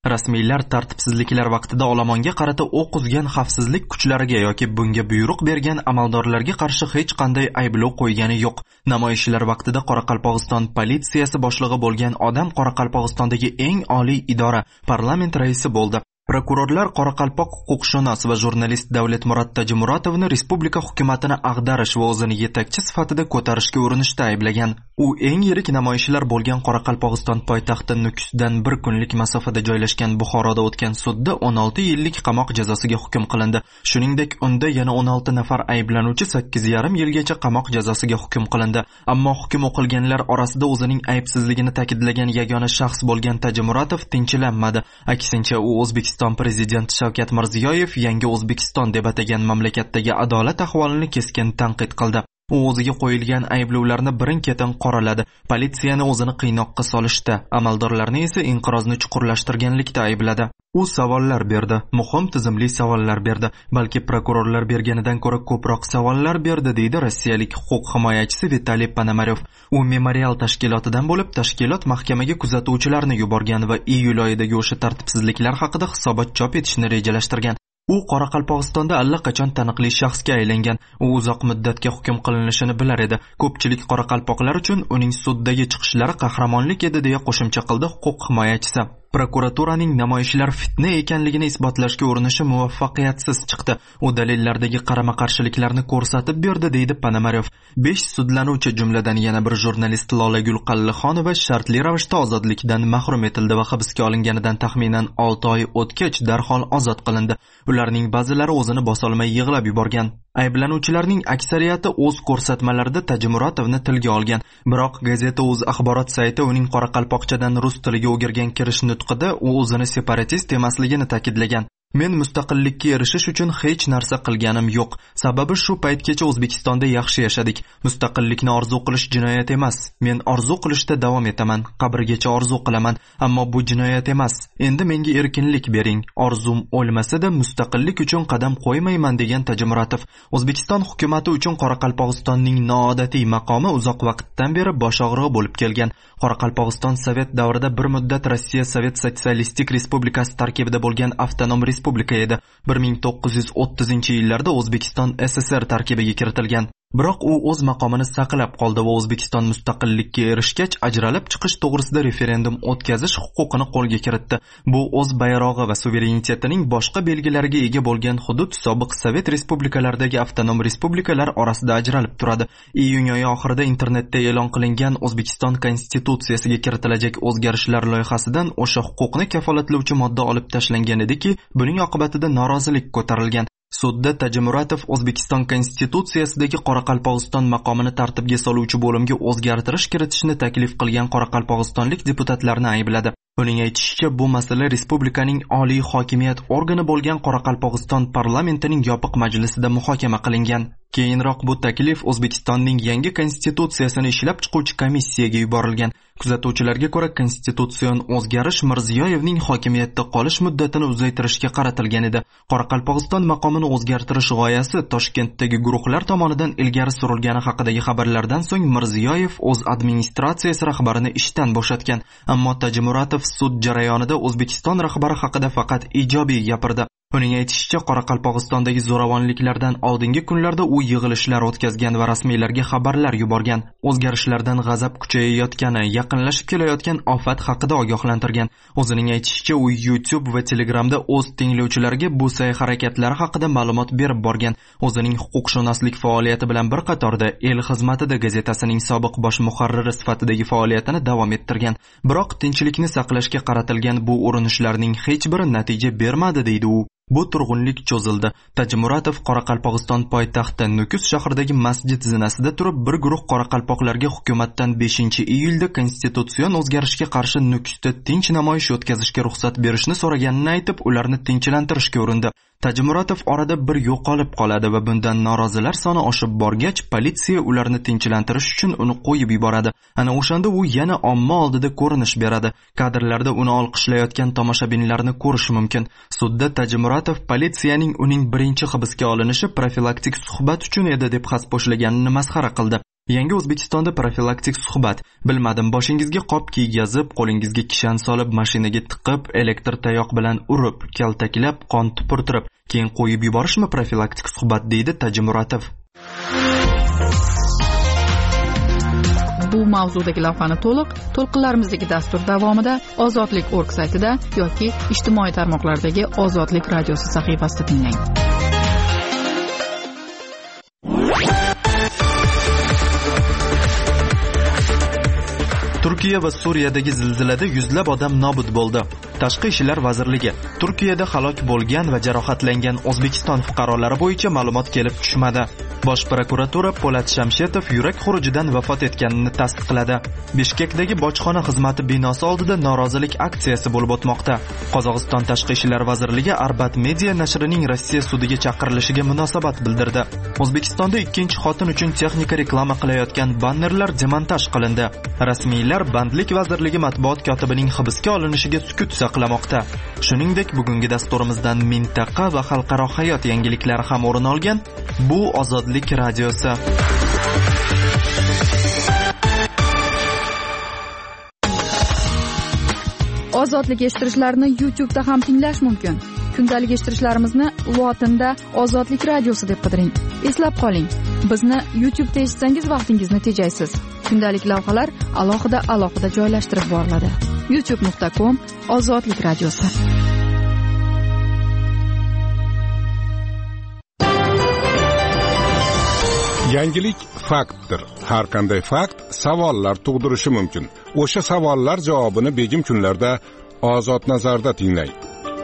Rasmiylar tartibsizliklar vaqtida olomonga qarata o'q uzgan xavfsizlik kuchlariga yoki bunga buyruq bergan amaldorlarga qarshi hech qanday ayblov qo'ygani yo'q. Namoyishlar vaqtida Qoraqalpog'iston politsiyasi boshlig'i bo'lgan odam Qoraqalpog'istondagi eng oliy idora parlament raisi bo'ldi. Prokurorlar Qoraqalpoq huquqshunos va jurnalist Davletmurod Tajimuratovni respublika hukumatini ag'darish va o'zini yetakchi sifatida ko'tarishga urinishda ayblagan. U eng yirik namoyishlar bo'lgan Qoraqalpog'iston poytaxti Nukusdan 1 kunlik masofada joylashgan Buxoroda o'tgan sudda 16 yillik qamoq jazosiga hukm qilindi. Shuningdek, unda yana 16 nafar ayblanuvchi 8,5 yilgacha qamoq jazosiga hukm qilindi. Ammo hukm o'qilganlar orasida o'zining aybsizligini ta'kidlagan yagona shaxs bo'lgan Tajimuratov tinchlanmadi. Aksincha, u O'zbekiston prezidenti Shavkat Mirziyoyev yangi O'zbekiston deb atagan mamlakatdagi adolat ahvolini keskin tanqid qildi. U o'ziga qo'yilgan ayblovlarni birin-ketin qoraladi. Politsiyani o'zini qiynoqqa solishda, amaldorlarni esa inqirozni chuqurlashtirganlikda aybladi. U savollar berdi, muhim tizimli savollar berdi, balki prokurorlar berganidan ko'ra ko'proq savollar berdi, deydi rossiyalik huquq himoyachisi Vitaliy Ponomaryov. U memorial tashkilotidan bo'lib, tashkilot mahkamaga kuzatuvchilarni yuborgan va iyul oyidagi o'sha tartibsizliklar haqida hisobot chop etishni rejalashtirgan. U Qoraqalpog'istonda allaqachon taniqli shaxsga aylangan. U uzoq muddatga hukm qilinishini bilar edi. Ko'pchilik qoraqalpoqlar uchun uning suddagi chiqishlari qahramonlik edi, deya qo'shimcha qildi huquq himoyachisi. Prokuraturaning namoyishlar fitna ekanligini isbotlashga urinishi muvaffaqiyatsiz chiqdi. U dalillardagi qarama-qarshiliklarni ko'rsatib berdi, deydi Ponomaryov. 5 sudlanuvchi, jumladan yana bir jurnalist Lolagul Qallixonova shartli ravishda ozodlikdan mahrum etildi va hibsga olinganidan taxminan 6 oy o'tgach darhol ozod qilindi. Ularning ba'zilari o'zini bosolmay yig'lab yuborgan. Ayblanuvchilarning aksariyati o'z ko'rsatmalarida Tajimuratovni tilga olgan. Biroq gazeta O'z axborot sayti uning qoraqalpoqchadan rus tiliga o'girgan kirish nutqida u o'zini separatist emasligini ta'kidlagan. Men mustaqillikka erishish uchun hech narsa qilganim yo'q. Sababi shu paytgacha O'zbekistonda yaxshi yashadik. Mustaqillikni orzu qilish jinoyat emas. Men orzu qilishda davom etaman. Qabrgacha orzu qilaman, ammo bu jinoyat emas. Endi menga erkinlik bering. Orzum o'lmasa-da mustaqillik uchun qadam qo'ymayman, degan Tajimuratov. O'zbekiston hukumatı uchun Qoraqalpog'istonning noodatiy maqomi uzoq vaqtdan beri boshog'rig'i bo'lib kelgan. Qoraqalpog'iston Sovet davrida bir muddat Rossiya Sovet Sotsialistik Respublikasi tarkibida bo'lgan avtonom respublika edi. 1930-yillarda O'zbekiston SSR tarkibiga kiritilgan. Biroq u o'z maqomini saqlab qoldi va O'zbekiston mustaqillikka erishgach ajralib chiqish to'g'risida referendum o'tkazish huquqini qo'lga kiritdi. Bu o'z bayrog'i va suverenitetining boshqa belgilariga ega bo'lgan hudud sobiq Sovet respublikalaridagi avtonom respublikalar orasida ajralib turadi. Iyun oyi oxirida internetda e'lon qilingan O'zbekiston konstitutsiyasiga kiritilajak o'zgarishlar loyihasidan o'sha huquqni kafolatlovchi modda olib tashlangan ediki, buning oqibatida norozilik ko'tarilgan. Sudda Tajimuratov O'zbekiston konstitutsiyasidagi Qoraqalpog'iston maqomini tartibga soluvchi bo'limga o'zgartirish kiritishni taklif qilgan qoraqalpog'istonlik deputatlarni aybladi. Uning aytishicha, bu masala respublikaning oliy hokimiyat organi bo'lgan Qoraqalpog'iston parlamentining yopiq majlisida muhokama qilingan. Keyinroq bu taklif O'zbekistonning yangi konstitutsiyasini ishlab chiquvchi komissiyaga yuborilgan. Kuzatuvchilarga ko'ra, konstitutsion o'zgarish Mirziyoyevning hokimiyatda qolish muddatini uzaytirishga qaratilgan edi. Qoraqalpog'iston maqomini o'zgartirish g'oyasi Toshkentdagi guruhlar tomonidan ilgari surilgani haqidagi xabarlardan so'ng Mirziyoyev o'z administratsiyasi rahbarini ishdan bo'shatgan. Ammo Tajimuratov sud jarayonida O'zbekiston rahbari haqida faqat ijobiy gapirdi. Uning aytishicha, Qoraqalpog'istondagi zo'ravonliklardan oldingi kunlarda u yig'ilishlar o'tkazgan va rasmiylarga xabarlar yuborgan. O'zgarishlardan g'azab kuchayayotgani, yaqinlashib kelayotgan ofat haqida ogohlantirgan. O'zining aytishicha, u YouTube va Telegramda o'z tinglovchilariga bu sa'y-harakatlari haqida ma'lumot berib borgan. O'zining huquqshunoslik faoliyati bilan bir qatorda El xizmatida gazetasining sobiq bosh muharriri sifatidagi faoliyatini davom ettirgan. Biroq tinchlikni saqlashga qaratilgan bu urinishlarning hech biri natija bermadi, deydi u. Bu turg'unlik cho'zildi. Tajimuratov Qoraqalpog'iston poytaxti Nukus shahridagi masjid zinasida turib, bir guruh qoraqalpoqlarga hukumatdan 5-iyulda konstitutsion o'zgarishga qarshi Nukusda tinch namoyish o'tkazishga ruxsat berishni so'raganini aytib, ularni tinchlantirishga urindi. Tajimuratov orada bir yo'qolib qoladi va bundan norozilar soni oshib borgach, politsiya ularni tinchlantirish uchun uni qo'yib yuboradi. Ana o'shanda u yana omma oldida ko'rinish beradi. Kadrlarda uni olqishlayotgan tomoshabinlarni ko'rish mumkin. Sudda Tajimuratov politsiyaning uning birinchi hibsga olinishi profilaktik suhbat uchun edi deb haspo'shlaganini masxara qildi. Yangi O'zbekistonda profilaktik suhbat. Bilmadim, boshingizga qop kiygazib, qo'lingizga kishan solib, mashinaga tiqib, elektr tayoq bilan urib, kaltaklab, qon tupurtirib, keyin qo'yib yuborishmi profilaktik suhbat, deydi Tajimuratov. Bu mavzudagi lavhani to'lqinlarimizdagi dastur davomida Ozodlik.org saytida yoki ijtimoiy tarmoqlardagi Ozodlik radiosi sahifasida tinglang. Turkiya va Suriyadagi zilzilada yuzlab odam nobud bo'ldi. Tashqi ishlar vazirligi Turkiyada halok bo'lgan va jarohatlangan O'zbekiston fuqarolari bo'yicha ma'lumot kelib tushmadi. Bosh prokuratura Po'lat Shamshetov yurak xurujidan vafot etganini tasdiqladi. Bishkekdagi bojxona xizmati binosi oldida norozilik aksiyasi bo'lib o'tmoqda. Qozog'iston Tashqi ishlar vazirligi Arbat Media nashrining Rossiya sudiga chaqirilishiga munosabat bildirdi. O'zbekistonda ikkinchi xotin uchun texnika reklama qilayotgan bannerlar demontaj qilindi. Rasmiylar Bandlik vazirligi matbuot kotibining hibsga olinishiga sukut saqlamoqda. Shuningdek, bugungi dasturimizdan mintaqa va xalqaro hayot yangiliklari ham o'rin olgan. Bu Ozodlik radiosi. Ozodlik eshittirishlarni YouTube'da ham tinglash mumkin. Kundalik eshittirishlarimizni lotinda Ozodlik radiosi deb qidiring. Eslab qoling, bizni YouTube'da eshitsangiz vaqtingizni tejaysiz. Kundalik lavhalar alohida joylashtirib boriladi. youtube.com Ozodlik radiosi. Yangilik faktdir. Har qanday fakt savollar tug'dirishi mumkin. O'sha savollar javobini begim kunlarda Ozod nazarda tinglang.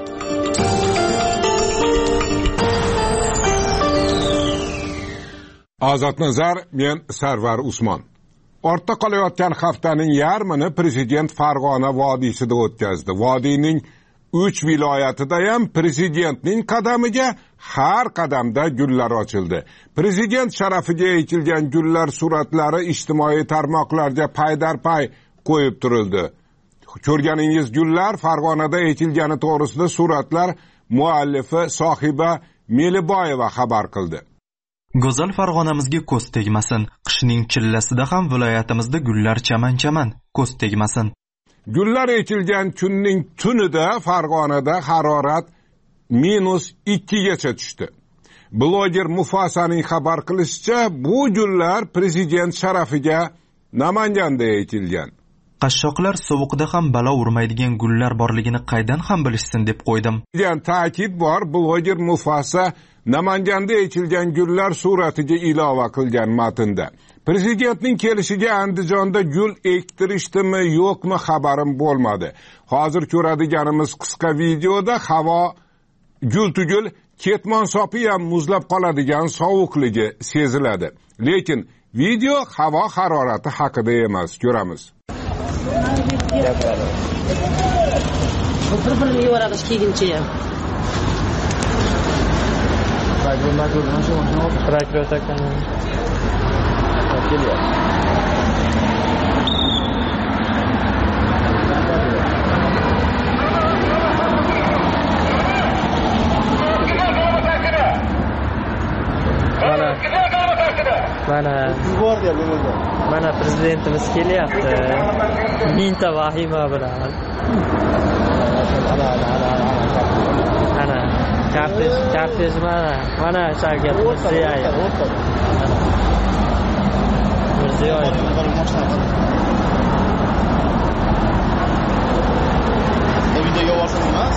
Ozod nazar, men Sarvar Usmon. Ortda qolayotgan haftaning yarmini prezident Farg'ona vodiysida o'tkazdi. Vodiyning 3 viloyatida ham prezidentning qadamiga har qadamda gullar ochildi. Prezident sharafiga ekilgan gullar suratlari ijtimoiy tarmoqlarga paydarpay qo'yib turildi. Ko'rganingiz gullar Farg'onada ekilgani to'g'risida suratlar muallifi Sohiba Meliboyeva xabar qildi. Go'zal Farg'onamizga ko'z tegmasin. Qishning chillasida ham viloyatimizda gullar chaman-chaman, ko'z tegmasin. Gullar ekilgan kunning tunida Farg'onada harorat -2 gacha tushdi. Bloger Mufasaning xabar qilishicha, bu gullar prezident sharafiga Namanganda ekilgan. Qashshoqlar sovuqda ham balo urmaydigan gullar borligini qaydan ham bilishsin deb qo'ydim. degan ta'kid bor. Bloger Mufasa Namanganda ekilgan gullar suratiga ilova qilgan matnda. Prezidentning kelishiga Andijonda gul ektirishdimi yo'qmi xabarim bo'lmadi. Hozir ko'radiganimiz qisqa videoda havo gul tugul ketmon sopi ham muzlab qoladigan sovuqligi seziladi. Lekin video havo harorati haqida emas, ko'ramiz. Bir yuvarag'ish kiygincha ham. Mana prezidentimiz kelyapti. Minta vahima bilan. Ana kortej mana Shavkat Mirziyoyev. Videoga borsin emas.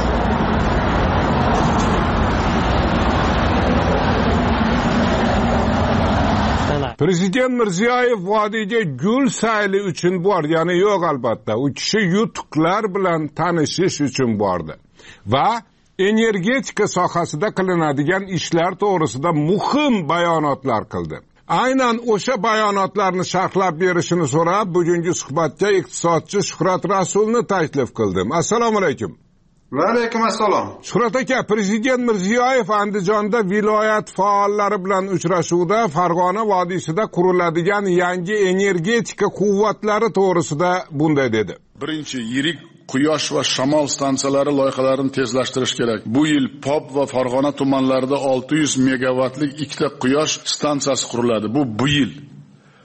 Prezident Mirziyoyev vodiyga gul sayli uchun borgani yo'q albatta. U kishi yutuqlar bilan tanishish uchun bordi. Va energetika sohasida qilinadigan ishlar to'g'risida muhim bayonotlar qildi. Aynan o'sha bayonotlarni sharhlab berishini so'rab, bugungi suhbatga iqtisodchi Shuhrat Rasulni taklif qildim. Assalomu alaykum. Va alaykum assalom. Shuhrat aka, prezident Mirziyoyev Andijonda viloyat faollari bilan uchrashuvda Farg'ona vodiysida quriladigan yangi energetika quvvatlari to'g'risida bunday dedi. Birinchi, yirik quyosh va shamol stansiyalari loyihalarini tezlashtirish kerak. Bu yil Pop va Farg'ona tumanlarida 600 megavatlik ikkita quyosh stansiyasi quriladi. Bu yil.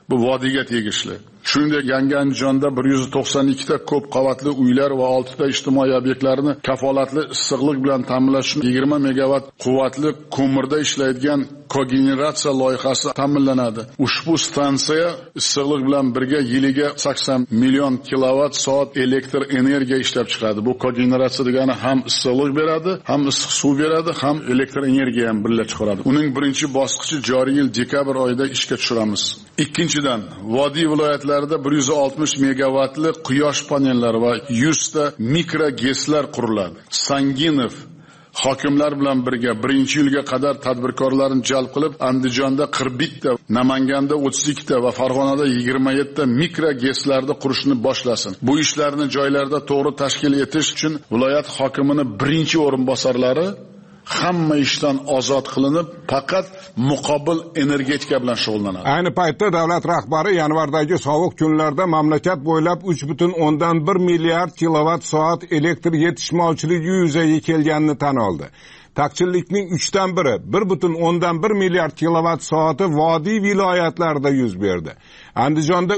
bu vodiyga tegishli. Shuningdek, Yangi Andijonda 192 ta ko'p qavatli uylar va 6 ta ijtimoiy obyektlarni kafolatli issiqlik bilan ta'minlash uchun 20 megavat quvvatli ko'mirda ishlaydigan kogeneratsiya loyihasi ta'minlanadi. Ushbu stansiya issiqlik bilan birga yiliga 80 million kilovat soat elektr energiya ishlab chiqadi. Bu kogeneratsiya degani ham issiqlik beradi, ham issiq suv beradi, ham elektr energiya ham birga chiqaradi. Uning birinchi bosqichi joriy yil dekabr oyida ishga tushiramiz. Ikkinchidan, vodiy viloyatlarida 160 megavatli quyosh panellari va 100 ta mikrogeslar quriladi. Sanginov hokimlar bilan birga 1-yilga qadar tadbirkorlarni jalb qilib, Andijonda 41 ta, Namanganda 32 ta va Farg'onada 27 ta mikrogeslarni qurishni boshlasin. Bu ishlarni joylarda to'g'ri tashkil etish uchun viloyat hokimining birinchi o'rinbosarlari hamma ishdan ozod qilinib, faqat muqobil energetika bilan shug'ullanadi. Ayni paytda davlat rahbari yanvardagi sovuq kunlarda mamlakat bo'ylab 3.1 milliard kilovat soat elektr yetishmovchiligi yuzaga kelganini tan oldi. Taqchillikning 3dan biri 1.1 milliard kilovat soati vodiy viloyatlarida yuz berdi. Andijonda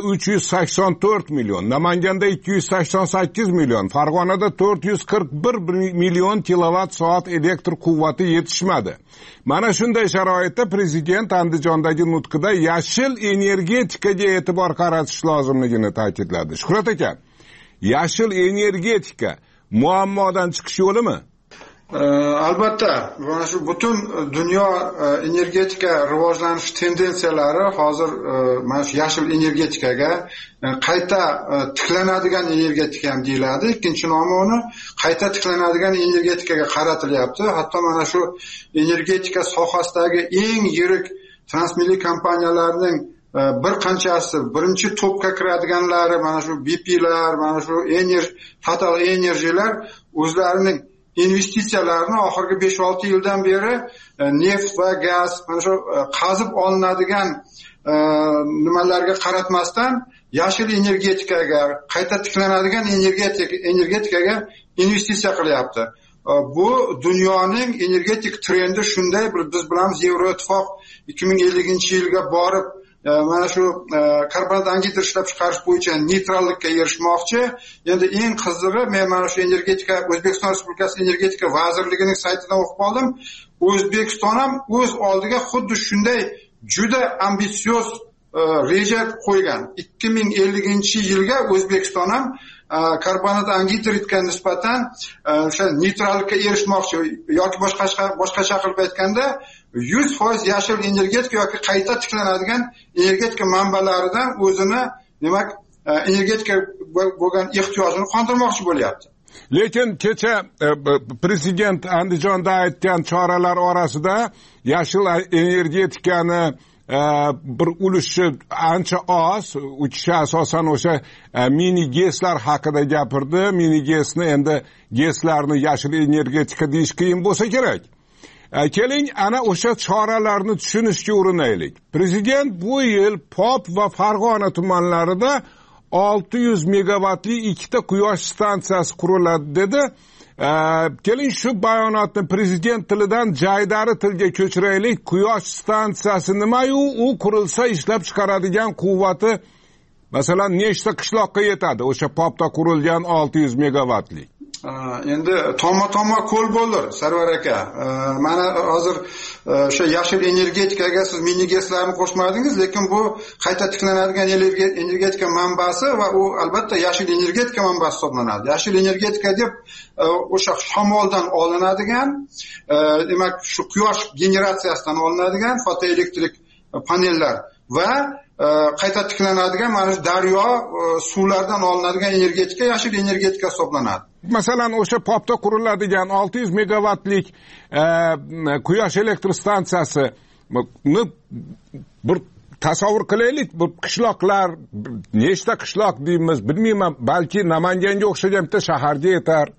384 million, Namanganda 288 million, Farg'onada 441 million kilovat soat elektr quvvati yetishmadi. Mana shunday sharoitda prezident Andijondagi nutqida yashil energetikaga e'tibor qaratish lozimligini ta'kidladi. Shuhrat aka, yashil energetika muammodan chiqish yo'limi? Albatta, mana shu butun dunyo energetika rivojlanish tendensiyalari hozir mana shu yashil energetikaga qayta tiklanadigan energetika ham deyiladi. Ikkinchi nomi uni qayta tiklanadigan energetikaga qaratilyapti. Hatto mana shu energetika sohasidagi eng yirik transmilliy kompaniyalarning bir qanchasi birinchi topga kiradiganlari mana shu BP'lar, mana shu Total Energy'lar o'zlarining investitsiyalarni oxirgi 5-6 yildan beri neft va gaz, mana shu qazib olinadigan nimalarga qaratmasdan yashil energetikaga, qayta tiklanadigan energetikaga investitsiya qilyapti. Bu dunyoning energetik trendi shunday, biz bilamiz Yevroittifoq 2050-yilga borib mana shu karbonat angidrid ishlab chiqarish bo'yicha neytrallikka erishmoqchi. Endi eng qizig'i, men mana shu energetika O'zbekiston Respublikasi energetika vazirligining saytidan o'qib oldim. O'zbekiston ham o'z oldiga xuddi shunday juda ambitsioz reja qo'ygan. 2050-yilga O'zbekiston ham karbonat angidridga nisbatan o'sha neytrallikka erishmoqchi yoki boshqacha qilib aytganda 100% yashil energetika yoki qayta tiklanadigan energetika manbalaridan o'zini, demak, energetika bo'lgan ehtiyojini qondirmoqchi bo'lyapti. Lekin kecha prezident Andijonda aytgan choralar orasida yashil energetikani bir ulushi ancha oz, u kishi asosan o'sha mini GESlar haqida gapirdi. Mini GESni endi GESlarni yashil energetika deyish qiyin bo'lsa kerak. Keling, ana o'sha choralarni tushunishga urinaylik. Prezident bu yil Pop va Farg'ona tumanlarida 600 megavatli 2 ta quyosh stansiyasi quriladi dedi. Keling, shu bayonotni prezident tilidan jaydari tilga ko'chiraylik. Quyosh stansiyasi nima-yu, u qurilsa ishlab chiqaradigan quvvati masalan nechta qishloqqa yetadi? O'sha Popda qurilgan 600 megavatli. Endi toma ko'l bo'ldi, Sarvar aka. Mana hozir o'sha yashil energetikaga siz mini GESlarni qo'shmadingiz, lekin bu qayta tiklanadigan energetika manbasi va u albatta yashil energetika manbasi hisoblanadi. Yashil energetika deb o'sha shamoldan olinadigan, demak, shu quyosh generatsiyasidan olinadigan fotoelektrik panellar va qayta tiklanadigan mana shu daryo suvlardan olinadigan energetika yashil energetika hisoblanadi. Masalan, o'sha Popda quriladigan 600 megavatlik quyosh elektr stansiyasini bir tasavvur qilaylik. Bu qishloqlar, nechta qishloq deymiz, bilmayman, balki Namanganga o'xshagan bitta shaharga yetar.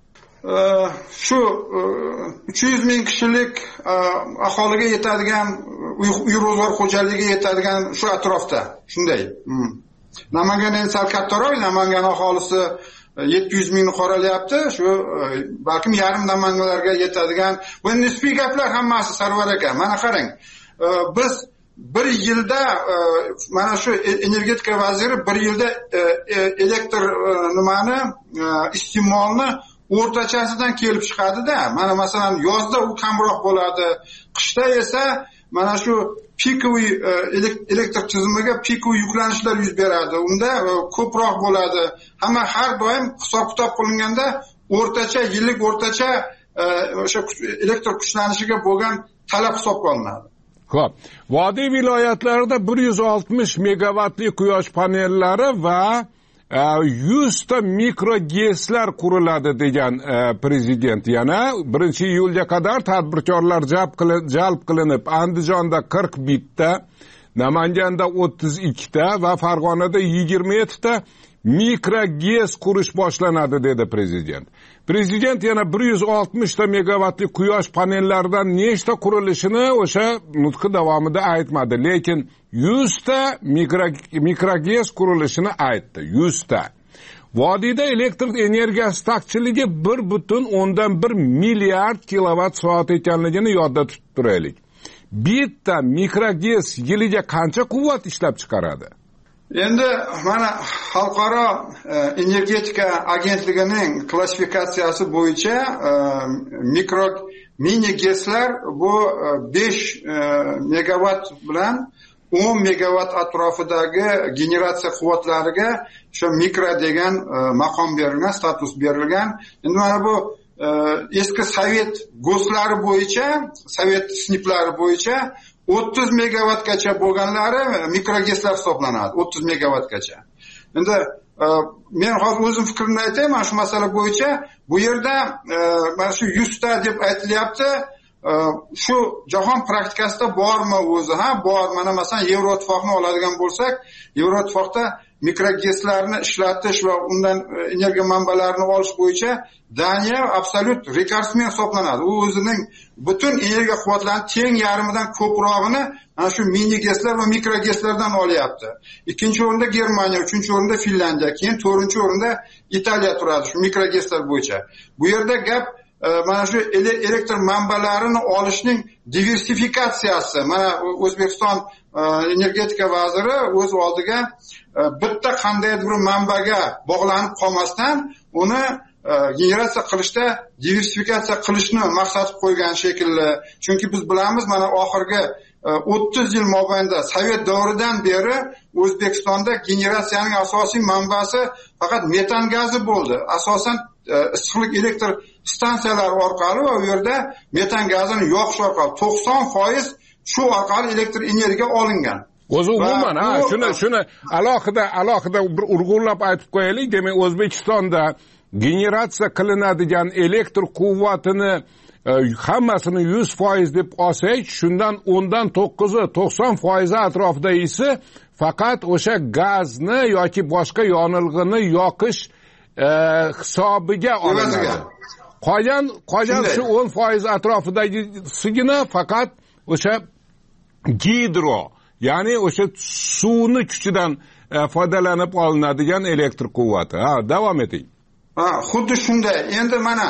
Shu 300 ming kishilik aholiga yetadigan, uy ro'zg'or xo'jaligiga yetadigan shu atrofda, shunday. Namangan sal kattaroq, Namangan aholisi 700 mingni qoralyapti. Shu balkim yarim Namanganlarga yetadigan. Bu nisbiy gaplar hammasi, Sarvar aka. Mana qarang. Biz bir yilda mana shu energetika vaziri bir yilda elektr nimani iste'molni o'rtachasidan kelib chiqadi-da. Mana masalan yozda u kamroq bo'ladi, qishda esa mana shu pikoviy elektr tizimiga pikoviy yuklanishlar yuz beradi. Unda ko'proq bo'ladi. Hamma har doim hisob-kitob qilinganda o'rtacha yillik o'rtacha o'sha elektr kuchlanishiga bo'lgan talab hisobga olinadi. Xo'p, vodiy viloyatlarida 160 megavatli quyosh panellari va 100 ta mikrogeslar quriladi degan prezident. Yana 1-iyulga qadar tadbirkorlar jalb qilinib, Andijonda 41 ta, Namanganda 32 ta va Farg'onada 27 ta mikroges qurish boshlanadi dedi prezident. Prezident yana 160 ta megavatli quyosh panellaridan nechta qurilishini o'sha nutqi davomida aytmadi, lekin 100 ta mikroges qurilishini aytdi. 100 ta. Vodiyda elektr energiyasi taqchilligi 1,1 milliard kilovat soat ekanligini yodda tutib turaylik. Bitta mikroges yiliga qancha quvvat ishlab chiqaradi? Endi mana xalqaro energetika agentligining klassifikatsiyasi bo'yicha mini geslar bu 5 megavat bilan 10 megavat atrofidagi generatsiya quvvatlariga shu mikro degan maqom berilgan, status berilgan. Endi mana bu eski sovet go'slari bo'yicha, sovet sniplari bo'yicha 30 megavatgacha bo'lganlari mikrogeslar hisoblanadi. 30 megavatgacha. Endi men hozir o'zim fikrimni aytayman mana shu masala bo'yicha. Bu yerda mana shu 100 ta deb aytilyapti. Shu jahon praktikasida bormi o'zi? Ha, bor. Mana masalan Yevroittifoqni oladigan bo'lsak, Yevroittifoqda mikrogeslarni ishlatish va undan energiya manbalarini olish bo'yicha Daniya absolyut rekordsmen hisoblanadi. U o'zining butun energiya quvvatlarini teng yarmidan ko'prog'ini mana shu mini geslar va mikrogeslardan olyapti. Ikkinchi o'rinda Germaniya, uchinchi o'rinda Finlandiya, keyin to'rtinchi o'rinda Italiya turadi shu mikrogeslar bo'yicha. Bu yerda gap mana shu elektr manbalarini olishning diversifikatsiyasi. Mana O'zbekiston energetika vaziri o'z oldiga bitta qandaydir bir manbaga bog'lanib qolmasdan uni generatsiya qilishda diversifikatsiya qilishni maqsad qo'ygan shekilli. Chunki biz bilamiz, mana oxirgi 30 yil mobaynida Sovet davridan beri O'zbekistonda generatsiyaning asosiy manbasi faqat metan gazi bo'ldi. Asosan issiqlik elektr stansiyalari orqali va u yerda metan gazini yoqish orqali 90% shu orqali elektr energiya olingan. O'zi umuman shuni alohida bir urg'ulab aytib qo'yaylik. Demak, O'zbekistonda generatsiya qilinadigan elektr quvvatini hammasini 100% deb olsak, shundan 90% atrofida ise faqat o'sha gazni yoki boshqa yonilg'ini yoqish hisobiga olinadi. Qolgan shu 10% atrofidagisigina faqat o'sha gidro, ya'ni o'sha suvni kuchidan foydalanib olinadigan elektr quvvati. Davom eting. Xuddi shunday. Endi mana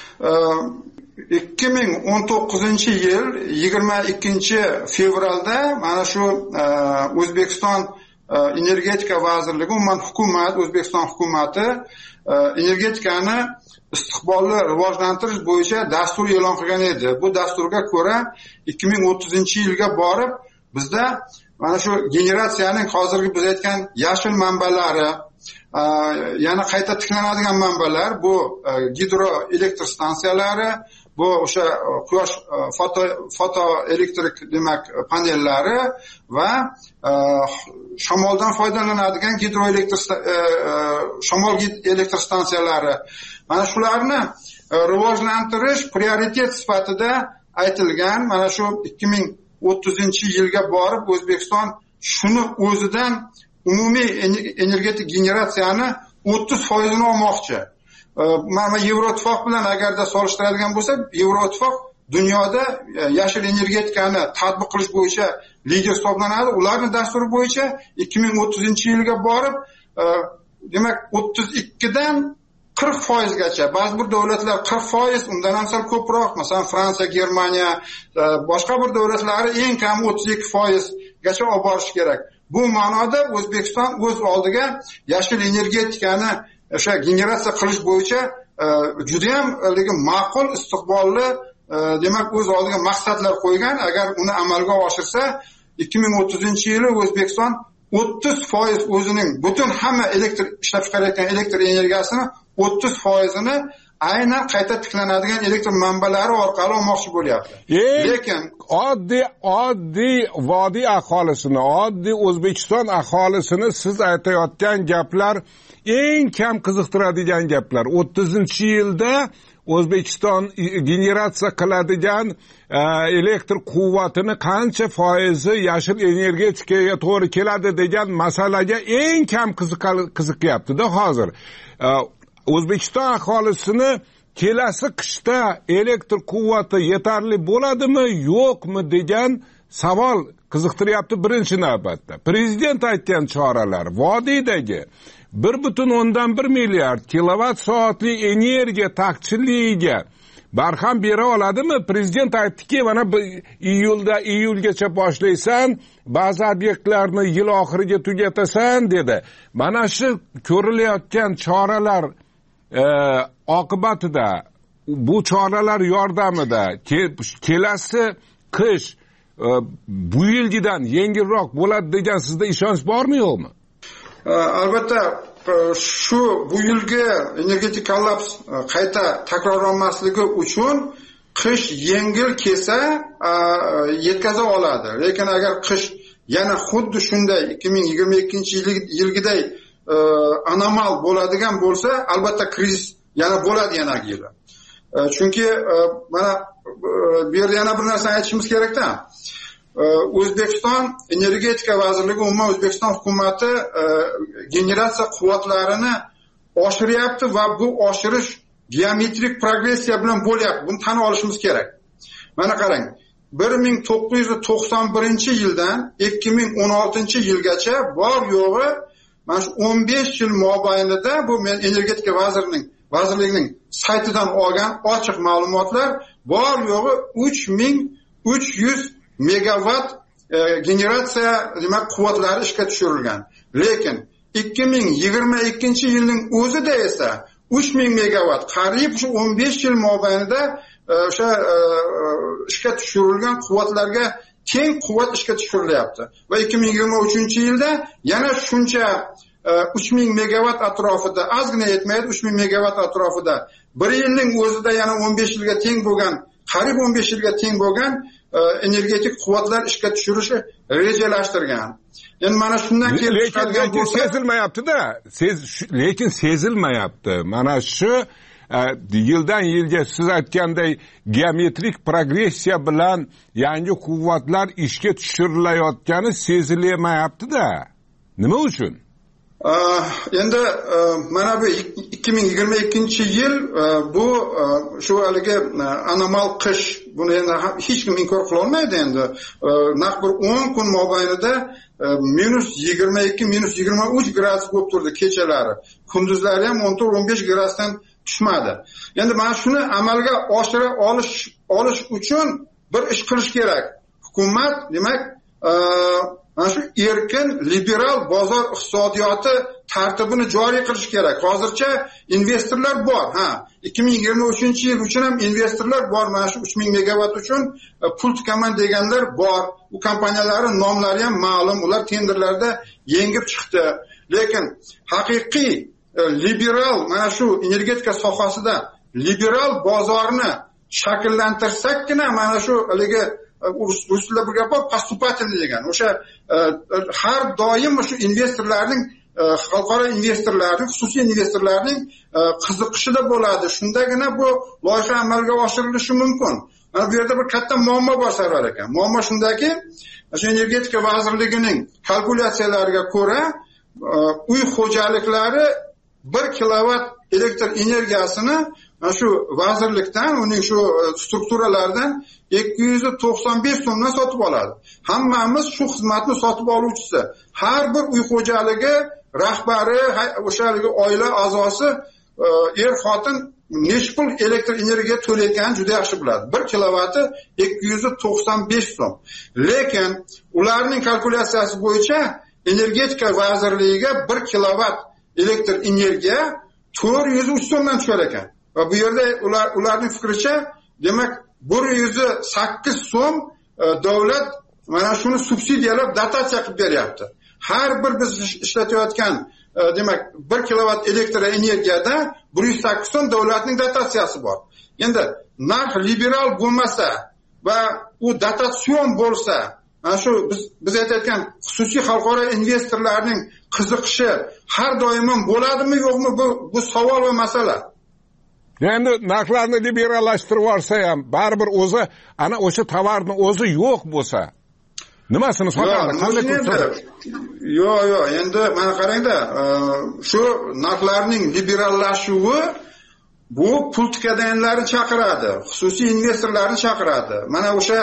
2019-yil 22-fevralda mana shu O'zbekiston energetika vazirligi, umuman hukumat, O'zbekiston hukumati energetikani istiqbolli rivojlantirish bo'yicha dastur e'lon qilgan edi. Bu dasturga ko'ra 2030-yilga borib bizda mana shu generatsiyaning hozirgi biz aytgan yashil manbalari, yana qayta tiklanadigan manbalar, bu gidroelektr stansiyalari, bu o'sha quyosh fotoelektrik demak panellari va shamoldan foydalanadigan shamol elektr stansiyalari. Mana shularni rivojlantirish prioritet sifatida aytilgan. Mana shu 2030-yilga borib O'zbekiston shuni o'zidan umumiy energetik generatsiyani 30% olmoqchi. Mana Yevroittifoq bilan agarda solishtiradigan bo'lsak, Yevroittifoq dunyoda yashil energetikani tatbiq qilish bo'yicha lider hisoblanadi. Ularning dasturi bo'yicha 2030-yilga borib, demak 32 dan 40% gacha, ba'zi bir davlatlar 40%, undan ham sal ko'proq, masalan Fransiya, Germaniya, boshqa bir davlatlari eng kam 32% gacha olib borish kerak. Bu ma'noda O'zbekiston o'z oldiga yashil energetikani o'sha generatsiya qilish bo'yicha juda ham ma'qul, istiqbolli, demak o'z oldiga maqsadlar qo'ygan. Agar uni amalga oshirsa, 2030-yili O'zbekiston 30% o'zining butun hamma ishlab chiqarayotgan elektr energiyasini 30%ni aynan qayta tiklanadigan elektr manbalari orqali olmoqchi bo'lyapti. Lekin oddiy vodiy aholisini, oddiy O'zbekiston aholisini siz aytayotgan gaplar eng kam qiziqtiradigan gaplar. 30-yilda O'zbekiston generatsiya qiladigan elektr quvvatini qancha foizi yashil energetikaga to'g'ri keladi degan masalaga eng kam qiziqyapti-da hozir. O'zbekiston aholisini kelasi qishda elektr quvvati yetarli bo'ladimi, yo'qmi degan savol qiziqtiryapti birinchi navbatda. Prezident aytgan choralar vodiydagi 1,1 milliard kilovat soatli energiya taqchilligiga barham bera oladimi? Prezident aytdiki, mana iyulgacha boshlaysan, ba'zi obyektlarni yil oxiriga tugatasan dedi. Mana shu ko'rilayotgan choralar oqibatida, bu choralar yordamida kelasi qish bu yilgidan yengilroq bo'ladi degan sizda ishonch bormi, yo'qmi? Albatta, shu bu yilgi energetik kollaps qayta takrorlanmasligi uchun qish yengil kelsa yetkaza oladi. Lekin agar qish yana xuddi shunday 2022-yilgiday anomal bo'ladigan bo'lsa, albatta krizis yana bo'ladi yana yili. Chunki mana bu yerda yana bir narsani aytishimiz kerak-da. O'zbekiston energetika vazirligi, umuman O'zbekiston hukumati generatsiya quvvatlarini oshiryapti va bu oshirish geometrik progressiya bilan bo'lyapti. Buni tan olishimiz kerak. Mana qarang, 1991-yildan 2016-yilgacha bor yo'g'i mana shu 15 yil mobaynida, bu men energetika vazirligining saytidan olgan ochiq ma'lumotlar, bor yo'g'i 3300 megawatt generatsiya demak quvvatlari ishga tushirilgan. Lekin 2022-yilning o'zida esa 3000 megawatt, qariyb shu 15 yil mobaynida o'sha ishga tushirilgan quvvatlarga teng quvvat ishga tushirilyapti. Va 2023-yilda yana shuncha 3000 megawatt atrofida, ozgina yetmaydi, 3000 megawatt atrofida bir yilning o'zida yana 15 yilga teng bo'lgan, qariyb 15 yilga teng bo'lgan energetik quvvatlar ishga tushirishi rejalashtirgan. Endi mana shundan kelib chiqadigan bo'lsa, sezilmayapti-da. Lekin sezilmayapti. Mana shu yildan yilga siz aytganday geometrik progressiya bilan yangi quvvatlar ishga tushirilayotgani sezilmayapti-da. Nima uchun? Endi mana bu 2022-yil bu shu haligi anomal qish, buni endi hech kim inkor qila olmaydi. Endi naq bir 10 kun mobaynida -22, -23 gradus bo'lib turdi kechalari. Kunduzlari ham 14-15 gradusdan tushmadi. Endi mana shuni amalga oshira olish uchun bir ish qilish kerak. Hukumat demak mana shu erkin liberal bozor iqtisodiyoti tartibini joriy qilish kerak. Hozircha investorlar bor. 2023-yil uchun ham investorlar bor. Mana shu 3000 megawatt uchun pul tikaman deganlar bor. Bu kompaniyalarning nomlari ham ma'lum. Ular tenderlarda yengib chiqdi. Lekin haqiqiy liberal mana shu energetika sohasida liberal bozorni shakllantirsakkina mana shu haligi ruslar bir gap bor, поступательный degan. O'sha har doim shu investorlarning, xalqaro investorlarning, xususiy investorlarning qiziqishida bo'ladi. Shundagina bu loyiha amalga oshirilishi mumkin. Mana bu yerda bir katta muammo bor Sarvar aka. Muammo shundaki, shu energetika vazirligining kalkulyatsiyalariga ko'ra, uy xo'jaliklari 1 kilovat elektr energiyasini shu vazirlikdan, uning shu strukturalaridan 295 so'mdan sotib oladi. Hammamiz shu xizmatni sotib oluvchisi. Har bir uy xo'jaligi rahbari, o'shaligi oila a'zosi er xotin necha pul elektr energiya to'layotganini juda yaxshi biladi. 1 kilovati 295 so'm. Lekin ularning kalkulyatsiyasi bo'yicha energetika vazirligiga 1 kilovat elektr energiya 403 so'mdan tushar ekan. Va bu yerda ularning fikricha, demak 108 so'm davlat mana shuni subsidiyalab dotatsiya qilib beryapti. Har bir biz ishlatayotgan demak 1 kilovat elektr energiyada 108 so'm davlatning dotatsiyasi bor. Endi narx liberal bo'lmasa va u dotatsion bo'lsa, mana shu biz aytayotgan xususiy xalqaro investorlarning qiziqishi har doim bo'ladimi yo'qmi, bu savol va masala. Endi narxlarni liberallashtirib yuborsa ham baribir o'zi ana o'sha tovarni o'zi yo'q bo'lsa nimasini sotadi? Yo'q, endi mana qarangda, shu narxlarning liberallashuvi bu pul tikadiganlarni chaqiradi, xususiy investorlarni chaqiradi. Mana o'sha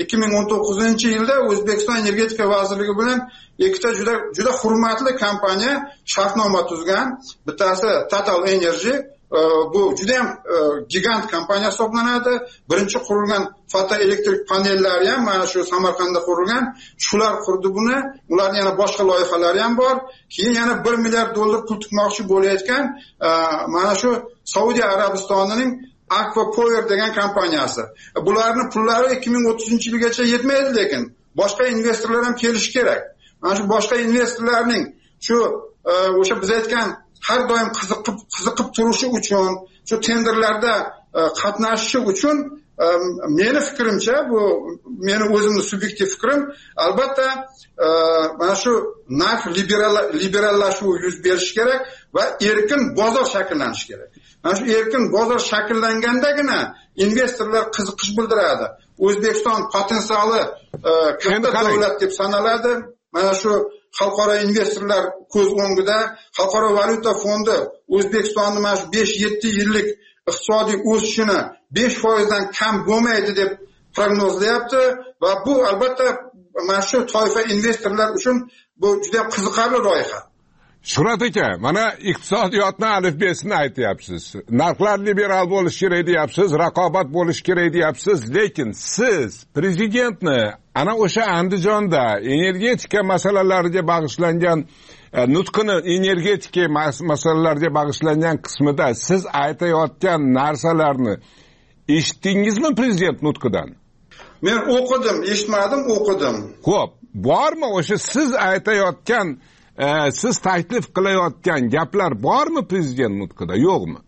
2019-yilda O'zbekiston energetika vazirligi bilan ikkita juda hurmatli kompaniya shartnoma tuzgan. Bittasi Total Energy, bu juda ham gigant kompaniya hisoblanadi. Birinchi qurilgan fotoelektrik panellari ham mana shu Samarqandda qurilgan. Shular qurdi buni. Ularning yana boshqa loyihalari ham bor. Keyin yana 1 milliard dollar pul tikmoqchi bo'layotgan mana shu Saudiya Arabistonining Aqua Power degan kompaniyasi. Bularning pullari 2030-yilgacha yetmaydi, lekin boshqa investorlar ham kelishi kerak. Mana shu boshqa investorlarning shu o'sha biz aytgan har doim qiziqib turishi uchun, shu tenderlarda qatnashishi uchun meni fikrimcha, bu meni o'zimning subyektiv fikrim, albatta mana shu narx liberallashuvi yuz berishi kerak va erkin bozor shakllanishi kerak. Mana shu erkin bozor shakllangandagina investorlar qiziqish bildiradi. O'zbekiston potensiali katta davlat deb sanaladi. Mana shu xalqaro investorlar ko'z o'ngida, Xalqaro valyuta fondi O'zbekistonni mana shu 5-7 yillik iqtisodiy o'sishini 5% dan kam bo'lmaydi deb prognozlayapti va bu albatta mana shu toifa investorlar uchun bu juda qiziqarli loyiha. Shuhrat aka, mana iqtisodiyotni alifbesini aytyapsiz. Narxlar liberal bo'lishi kerak deyapsiz, raqobat bo'lishi kerak deyapsiz, lekin siz prezidentni ana o'sha Andijonda energetika masalalariga bag'ishlangan nutqini energetika masalalariga bag'ishlangan qismida siz aytayotgan narsalarni eshitdingizmi prezident nutqidan? Men o'qidim, eshitmadim, o'qidim. Xo'p, bormi o'sha siz aytayotgan, siz taklif qilayotgan gaplar bormi prezident nutqida, yo'qmi?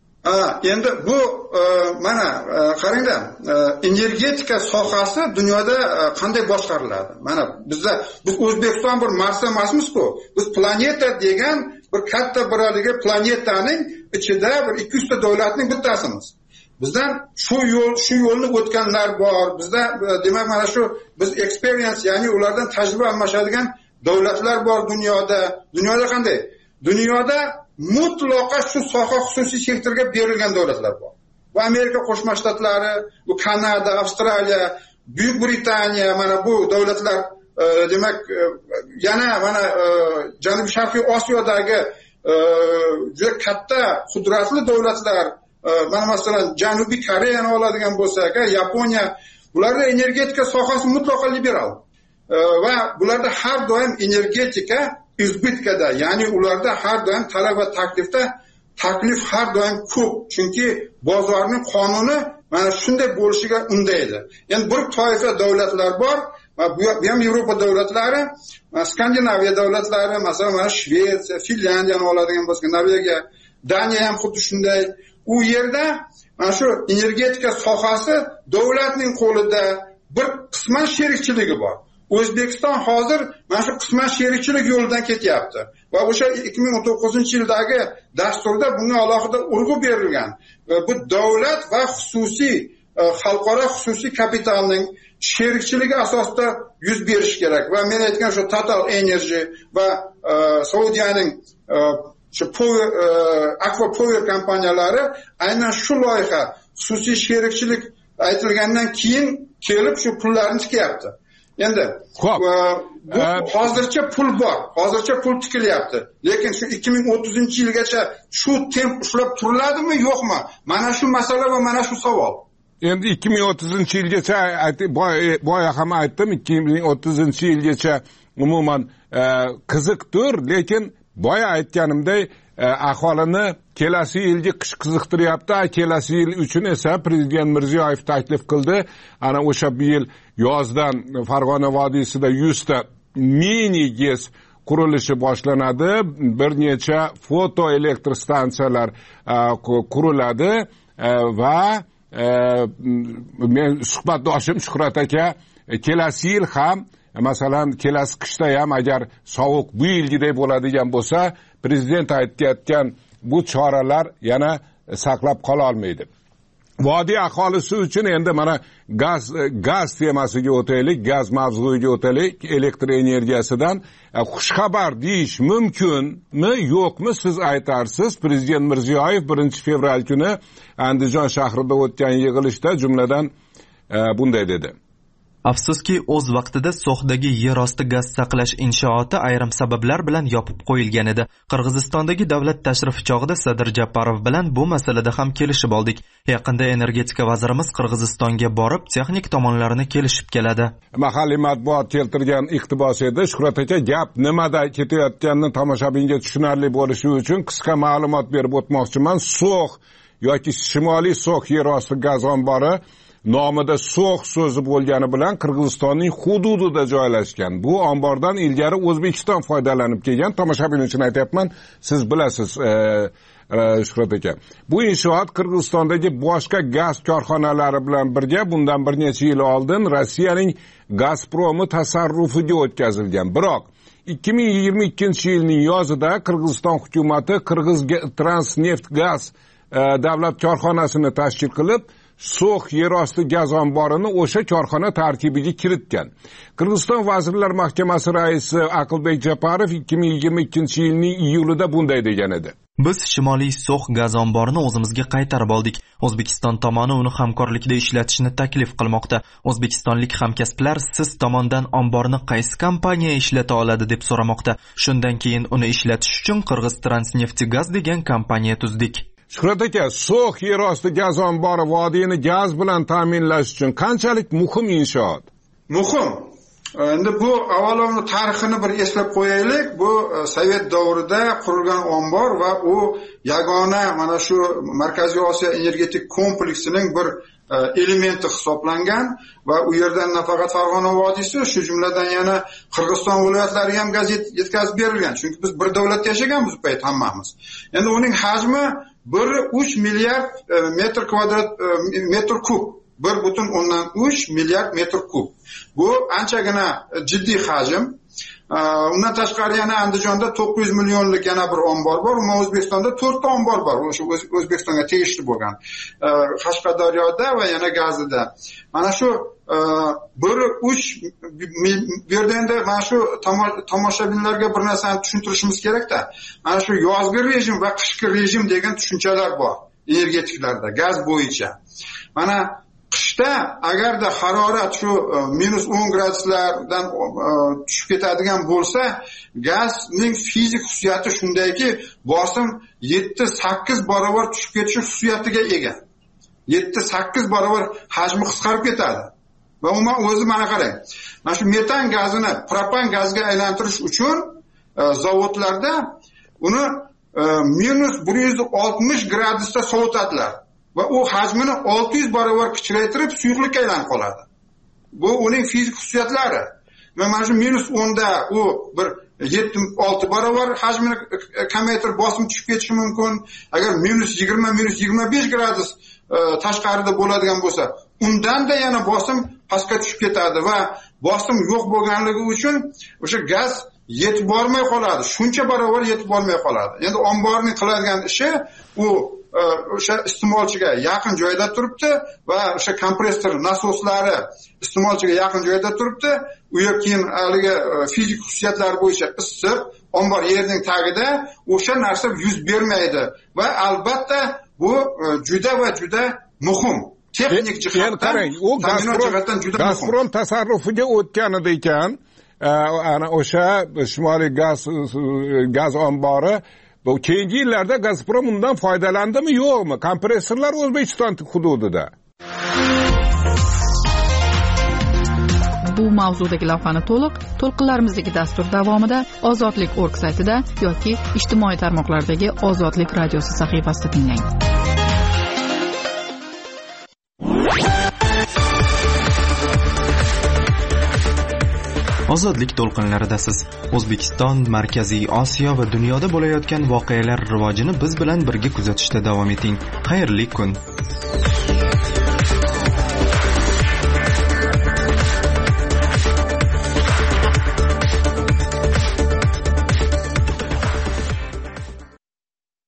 Endi bu mana qarangda, energetika sohasi dunyoda qanday boshqariladi? Mana biz O'zbekiston bir Mars emasmiz-ku. Biz planeta degan bir katta birorigi planetaning ichida bir 200 ta davlatning bittasimiz. Bizdan shu yo'lni o'tganlar bor. Bizda demak mana shu biz experience, ya'ni ulardan tajriba almashadigan davlatlar bor dunyoda. Dunyoda qanday? Dunyoda mutlaqo shu soha xususiy sektorga berilgan davlatlar bor. Bu Amerika Qo'shma Shtatlari, bu Kanada, Avstraliya, Buyuk Britaniya, mana bu davlatlar demak yana mana Janubiy Sharqiy Osiyodagi juda katta qudratli davlatlar, mana masalan Janubiy Koreyani oladigan bo'lsak, Yaponiya, bularda energetika sohasi mutlaqo liberal. Va bularda har doim energetika izbitkada, ya'ni ularda har doim talab va taklif har doim ko'p, chunki bozorning qonuni mana shunday bo'lishiga undaydi. Endi bir toifa davlatlar bor, bu ham Yevropa davlatlari, Skandinaviya davlatlari, masalan mana Shvetsiya, Finlandiyani oladigan bo'lsak, Norvegiya, Daniya ham xuddi shunday. U yerda mana shu energetika sohasi davlatning qo'lida, bir qisman sherikchiligi bor. O'zbekiston hozir mana shu qisman sherikchilik yo'lidan ketyapti va o'sha 2019-yildagi dasturda bunga alohida urg'u berilgan. Bu davlat va xususiy xalqaro xususiy kapitalning sherikchiligi asosida yuz berish kerak va men aytgan shu Total Energy va Saudiyaning shu Aqua Power kompaniyalari aynan shu loyiha xususiy sherikchilik aytilgandan keyin kelib shu pullarni tikyapti. endi hozircha pul bor, hozircha pul tikilyapti, lekin shu 2030-yilgacha shu temp ushlab turiladimi yo'qmi? Mana shu masala va mana shu savol. Endi 2030-yilgacha boya ham aytdim, 2030-yilgacha umuman qiziqdir, lekin boya aytganimdek aholini kelasi yilgi qish qiziqtiryapti. Kelasi yil uchun esa prezident Mirziyoyev taklif qildi. Ana o'sha bu yil yozdan Farg'ona vodiysida 100 ta mini GES qurilishi boshlanadi. Bir necha foto elektr stansiyalar quriladi va men suhbatdoshim Shuhrat aka kelasi yil ham, masalan kelasi qishda ham agar sovuq bu yilgidek bo'ladigan bo'lsa, prezident aytayotgan bu choralar yana saqlab qola olmaydi. Vodiy aholisi uchun endi mana gaz temasiga o'taylik, gaz mavzuiga o'taylik. Elektr energiyasidan xushxabar deyish mumkinmi, yo'qmi, siz aytarsiz. Prezident Mirziyoyev 1-fevral kuni Andijon shahrida o'tgan yig'ilishda jumladan bunday dedi: Afsuski, o'z vaqtida So'xdagi yerosti gaz saqlash inshooti ayrim sabablar bilan yopib qo'yilgan edi. Qirg'izistondagi davlat tashrifi chog'ida Sadir Japarov bilan bu masalada ham kelishib oldik. Yaqinda energetika vazirimiz Qirg'izistonga borib, texnik tomonlarini kelishib keladi. Mahalliy matbuot keltirgan iqtibos edi. Shuhrat aka, gap nimada ketayotganini tomoshabinga tushunarli bo'lishi uchun qisqa ma'lumot berib o'tmoqchiman. So'x yoki Shimoliy So'x yerosti gaz ombori nomida So'x so'zi bo'lgani bilan Qirg'izistonning hududida joylashgan. Bu ombordan ilgari O'zbekiston foydalanib kelgan. Tomoshabin uchun aytayapman, siz bilasiz Shuhrat aka. Bu inshoot Qirg'izistondagi boshqa gaz korxonalari bilan birga bundan bir necha yil oldin Rossiyaning Gazpromi tasarrufiga o'tkazilgan. Biroq 2022-yilning yozida Qirg'iziston hukumati Qirg'iz Transneftgaz davlat korxonasini tashkil qilib, So'x yerosti gaz omborini o'sha korxona tarkibiga kiritgan. Qirg'iziston Vazirlar Mahkamasi raisi Aqlbek Japarov 2022-yilning iyulida bunday degan edi: Biz Shimoliy So'x gaz omborini o'zimizga qaytarib oldik. O'zbekiston tomoni uni hamkorlikda ishlatishni taklif qilmoqda. O'zbekistonlik hamkasblar siz tomondan omborni qaysi kompaniya ishlata oladi deb so'ramoqda. Shundan keyin uni ishlatish uchun Qirg'iz Transneftgaz degan kompaniya tuzdik. Shuhrat aka, So'x yerosti gaz ombori vodiyni gaz bilan ta'minlash uchun qanchalik muhim inshoot? Muhim. Endi bu avvalo tarixini bir eslab qo'yaylik. Bu Sovet davrida qurilgan ombor va u yagona mana shu Markaziy Osiyo energetik kompleksining bir elementi hisoblangan va u yerdan nafaqat Farg'ona vodiysi, shu jumladan yana Qirg'iziston viloyatlariga ham gaz yetkazib berilgan. Chunki biz bir davlatda yashaganmiz bu payt hammamiz. Endi uning hajmi 1,3 milliard metr kub. 1,3 milliard metr kub. Bu anchagina jiddiy hajm. Undan tashqari yana Andijonda 900 millionlik yana bir ombor bor. O'zbekistonda 4 ta ombor bor. O'sha O'zbekistonga tegishli bo'lgan. Qashqadaryoda va yana Gazida. Mana shu 1,3 bu yerda endi mana shu tomoshabinlarga bir narsani tushuntirishimiz kerak-da. Mana shu yozgi rejim va qishki rejim degan tushunchalar bor energetiklarda gaz bo'yicha. Mana qishda agarda harorat shu -10 graduslardan tushib ketadigan bo'lsa, gazning fizik xususiyati shundayki, bosim 7-8 barobar tushib ketishi xususiyatiga ega. 7-8 barobar hajmi qisqarib ketadi. Va umuman o'zi mana qarang. Mana shu metan gazini propan gazga aylantirish uchun zavodlarda uni -160 gradusda sovutadilar. Va u hajmini 600 barobar kichraytirib suyuqlikka aylanib qoladi. Bu uning fizik xususiyatlari. Va mana shu -10 da u bir 7-6 barobar hajmini kamaytirib bosim tushib ketishi mumkin. Agar -20, -25 gradus tashqarida bo'ladigan bo'lsa, undan da yana bosim pastga tushib ketadi va bosim yo'q bo'lganligi uchun o'sha gaz yetib bormay qoladi. Shuncha barobar yetib bormay qoladi. Endi omborning qiladigan ishi u o'sha iste'molchiga yaqin joyda turibdi va o'sha kompressor nasoslari iste'molchiga yaqin joyda turibdi. U yer keyin haligi fizik xususiyatlar bo'yicha issiq, ombor yerning tagida, o'sha narsa yuz bermaydi va albatta bu juda va juda muhim. texnik jihatdan jihatdan juda muhim. Gazprom tasarrufiga o'tganida ekan, ana o'sha Shimoliy gaz ombori bu keyingi yillarda Gazprom undan foydalandimi yo'qmi? Kompressorlar O'zbekiston hududida. Bu mavzudagi lavhani to'lqinlarimizdagi dastur davomida Ozodlik.org saytida yoki ijtimoiy tarmoqlardagi Ozodlik radiosi sahifasida tinglang. Ozodlik to'lqinlaridasiz. O'zbekiston, Markaziy Osiyo va dunyoda bo'layotgan voqealar rivojini biz bilan birga kuzatishda davom eting. Xayrli kun.